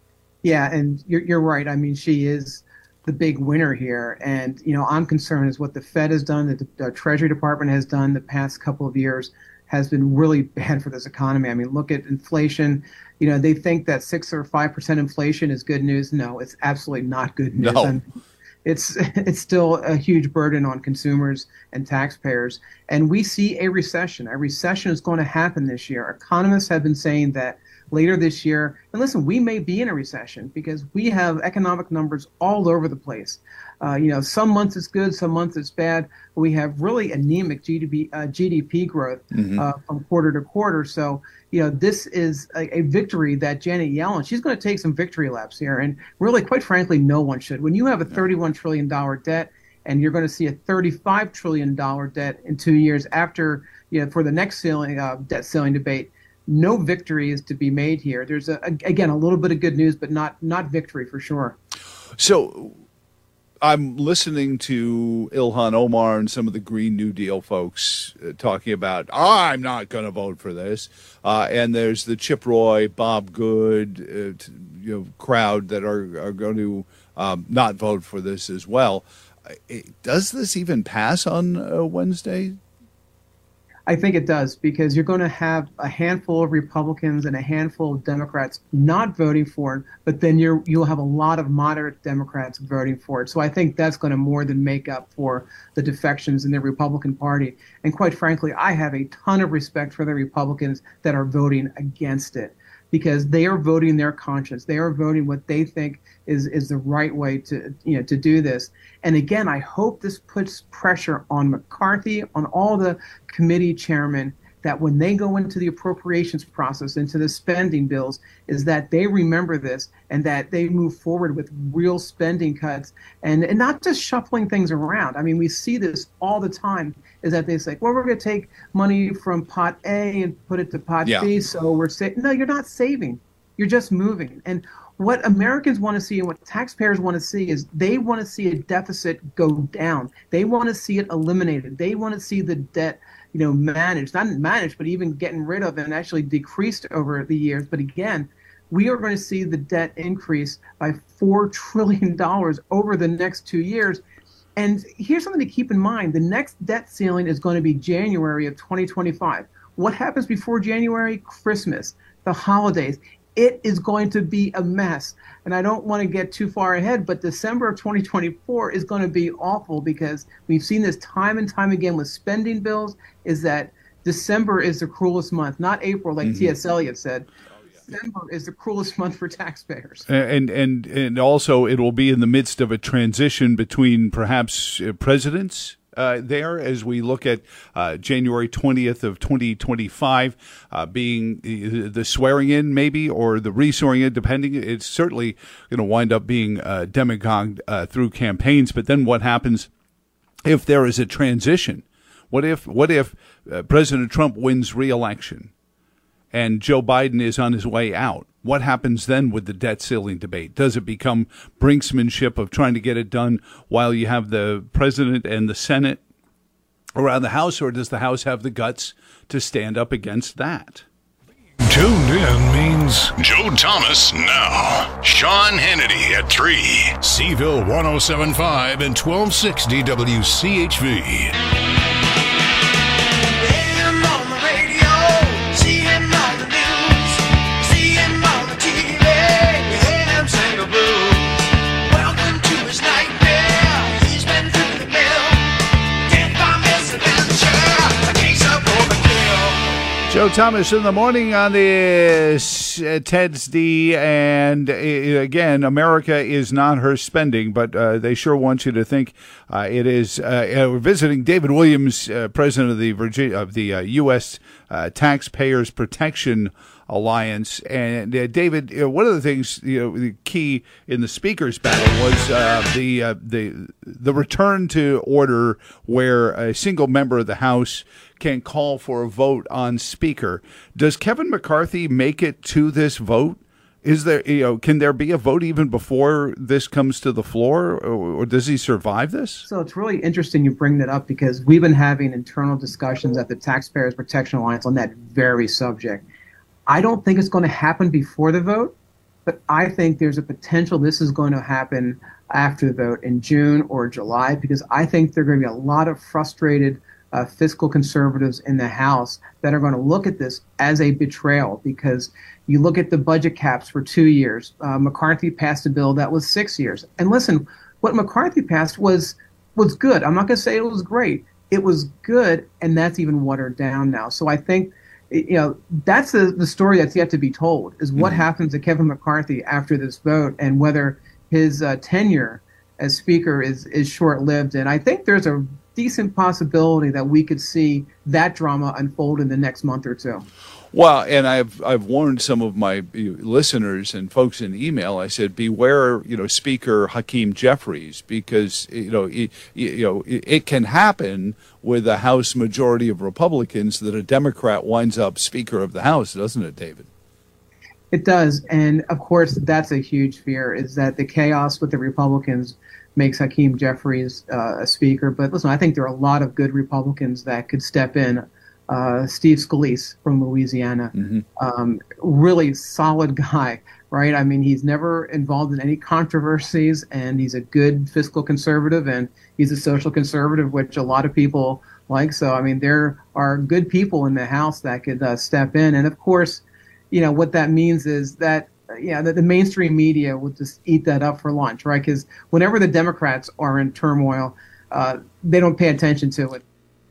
Yeah, and you're you're right. I mean, she is the big winner here, and you know, I'm concerned is what the Fed has done, that the Treasury Department has done the past couple of years has been really bad for this economy. I mean, look at inflation. You know, they think that six or five percent inflation is good news. No, it's absolutely not good news. No. I mean, it's it's still a huge burden on consumers and taxpayers. And we see a recession. A recession is going to happen this year. Economists have been saying that later this year. And listen, we may be in a recession because we have economic numbers all over the place. Uh, you know, some months it's good, some months it's bad. We have really anemic G D P, uh, G D P growth Mhm. uh, from quarter to quarter. So, you know, this is a, a victory that Janet Yellen, she's going to take some victory laps here. And really, quite frankly, no one should. When you have a thirty-one trillion dollars debt and you're going to see a thirty-five trillion dollars debt in two years after, you know, for the next ceiling, uh, debt ceiling debate, no victory is to be made here. There's, a, a, again, a little bit of good news, but not not victory for sure. So I'm listening to Ilhan Omar and some of the Green New Deal folks uh, talking about, I'm not going to vote for this. Uh, and there's the Chip Roy, Bob Good, uh, t- you know, crowd that are, are going to um, not vote for this as well. Uh, it- does this even pass on uh, Wednesday? I think it does, because you're going to have a handful of Republicans and a handful of Democrats not voting for it, but then you're, you'll have a lot of moderate Democrats voting for it. So I think that's going to more than make up for the defections in the Republican Party. And quite frankly, I have a ton of respect for the Republicans that are voting against it, because they are voting their conscience. They are voting what they think is, is the right way to, you know, to do this. And again, I hope this puts pressure on McCarthy, on all the committee chairmen, that when they go into the appropriations process, into the spending bills, is that they remember this and that they move forward with real spending cuts and, and not just shuffling things around. I mean, we see this all the time, is that they say, well, we're going to take money from pot A and put it to pot Yeah. B, so we're saving. No, you're not saving. You're just moving. And what Americans want to see and what taxpayers want to see is they want to see a deficit go down. They want to see it eliminated. They want to see the debt, you know, managed, not managed, but even getting rid of and actually decreased over the years. But again, we are going to see the debt increase by four trillion dollars over the next two years. And here's something to keep in mind. The next debt ceiling is going to be January of twenty twenty-five. What happens before January? Christmas, the holidays. It is going to be a mess. And I don't want to get too far ahead, but December of twenty twenty-four is going to be awful because we've seen this time and time again with spending bills, is that December is the cruelest month, not April, like Mm-hmm. T S. Eliot said. December is the cruelest month for taxpayers. And and and also it will be in the midst of a transition between perhaps uh, presidents uh, there as we look at uh, January twentieth of twenty twenty-five uh, being the, the swearing in maybe or the re-swearing in, depending. It's certainly going to wind up being uh, demagogued uh, through campaigns. But then what happens if there is a transition? What if what if uh, President Trump wins re-election and Joe Biden is on his way out? What happens then with the debt ceiling debate? Does it become brinksmanship of trying to get it done while you have the president and the Senate around the House, or does the House have the guts to stand up against that? Tuned in means Joe Thomas now. Sean Hannity at three. Seville one oh seven point five and twelve sixty W C H V. Joe Thomas in the morning on this uh, Ted's D, and uh, again, America is not her spending, but uh, they sure want you to think uh, it is. Uh, we're visiting David Williams, uh, president of the Virginia, of the uh, U S Uh, Taxpayers Protection Alliance, and uh, David, you know, one of the things, you know, the key in the speaker's battle was uh, the uh, the the return to order, where a single member of the House can call for a vote on Speaker. Does Kevin McCarthy make it to this vote? Is there, you know, can there be a vote even before this comes to the floor, or, or does he survive this? So it's really interesting you bring that up because we've been having internal discussions at the Taxpayers Protection Alliance on that very subject. I don't think it's going to happen before the vote, but I think there's a potential this is going to happen after the vote in June or July, because I think there are going to be a lot of frustrated uh, fiscal conservatives in the House that are going to look at this as a betrayal, because you look at the budget caps for two years. Uh, McCarthy passed a bill that was six years. And listen, what McCarthy passed was was good. I'm not going to say it was great. It was good, and that's even watered down now. So I think, you know, that's the, the story that's yet to be told, is what mm-hmm. happens to Kevin McCarthy after this vote, and whether his uh, tenure as Speaker is, is short-lived. And I think there's a decent possibility that we could see that drama unfold in the next month or two. Well, and I've I've warned some of my listeners and folks in email. I said, beware, you know, Speaker Hakeem Jeffries, because you know it, you know it can happen with a House majority of Republicans that a Democrat winds up Speaker of the House, doesn't it, David? It does, and of course that's a huge fear, is that the chaos with the Republicans makes Hakeem Jeffries uh, a Speaker. But listen, I think there are a lot of good Republicans that could step in. Uh, Steve Scalise from Louisiana, mm-hmm. um, really solid guy, right? I mean, he's never involved in any controversies, and he's a good fiscal conservative, and he's a social conservative, which a lot of people like. So, I mean, there are good people in the House that could uh, step in. And of course, you know, what that means is that, yeah, that the mainstream media will just eat that up for lunch, right? Because whenever the Democrats are in turmoil, uh, they don't pay attention to it.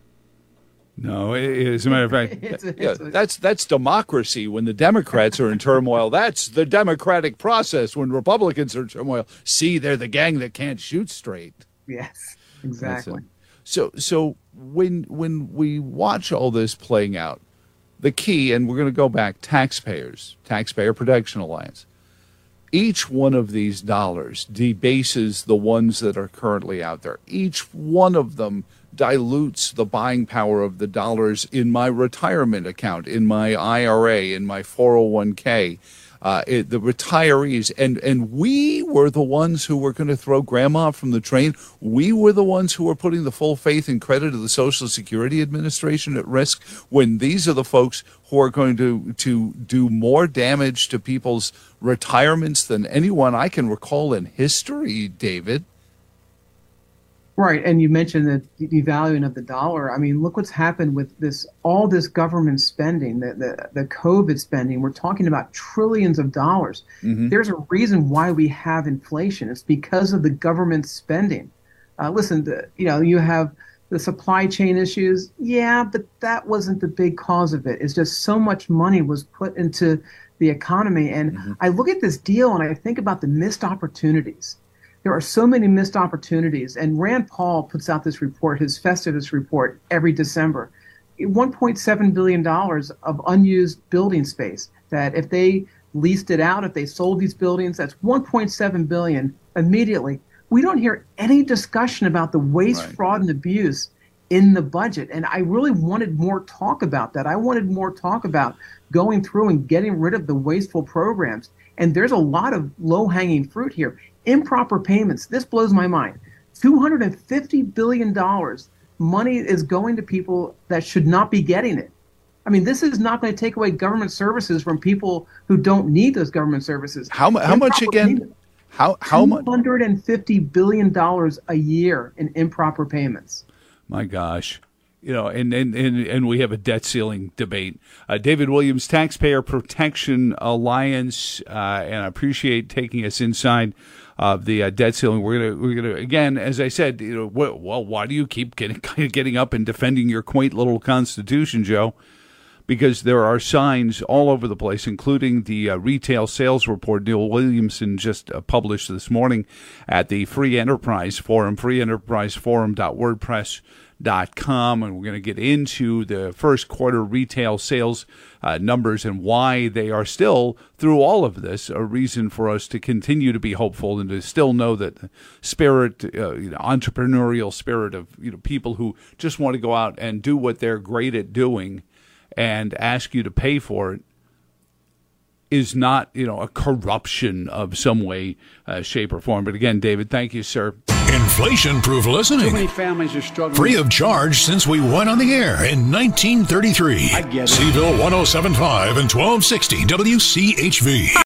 No, as a matter of fact, it's a, yeah, it's a, that's that's democracy. When the Democrats are in turmoil, that's the democratic process. When Republicans are in turmoil, see, they're the gang that can't shoot straight. Yes, exactly. So, so when when we watch all this playing out, the key, and we're going to go back, taxpayers, Taxpayer Protection Alliance. Each one of these dollars debases the ones that are currently out there. Each one of them dilutes the buying power of the dollars in my retirement account, in my I R A, in my four oh one k. uh, it, the retirees, and, and we were the ones who were going to throw grandma from the train. We were the ones who were putting the full faith and credit of the Social Security Administration at risk, when these are the folks who are going to, to do more damage to people's retirements than anyone I can recall in history, David. Right, and you mentioned the devaluing of the dollar. I mean, look what's happened with this, all this government spending, the the, the COVID spending. We're talking about trillions of dollars. Mm-hmm. There's a reason why we have inflation. It's because of the government spending. Uh, listen, the, you know, you have the supply chain issues. Yeah, but that wasn't the big cause of it. It's just so much money was put into the economy. And mm-hmm. I look at this deal and I think about the missed opportunities. There are so many missed opportunities. And Rand Paul puts out this report, his Festivus report, every December. one point seven billion dollars of unused building space, that if they leased it out, if they sold these buildings, that's one point seven billion dollars immediately. We don't hear any discussion about the waste, right. fraud, and abuse in the budget. And I really wanted more talk about that. I wanted more talk about going through and getting rid of the wasteful programs. And there's a lot of low-hanging fruit here. Improper payments. This blows my mind. two hundred fifty billion dollars money is going to people that should not be getting it. I mean, this is not going to take away government services from people who don't need those government services. How, how much again? Payment. How how much? two hundred fifty billion dollars a year in improper payments. My gosh. You know, and, and, and, and we have a debt ceiling debate. Uh, David Williams, Taxpayer Protection Alliance, uh, and I appreciate taking us inside of the uh, debt ceiling. We're gonna we're gonna again, as I said, you know, well, well why do you keep getting getting up and defending your quaint little Constitution, Joe? Because there are signs all over the place, including the uh, retail sales report Neil Williamson just uh, published this morning at the Free Enterprise Forum, free enterprise forum dot wordpress dot com, and we're going to get into the first quarter retail sales uh, numbers and why they are still, through all of this, a reason for us to continue to be hopeful and to still know that the spirit, uh, you know, entrepreneurial spirit of you know people who just want to go out and do what they're great at doing and ask you to pay for it is not, you know, a corruption of some way, uh, shape, or form. But again, David, thank you, sir. Inflation-proof listening. Too many families are struggling. Free of charge since we went on the air in nineteen thirty-three. I get it. Seville one oh seven point five and twelve sixty W C H V.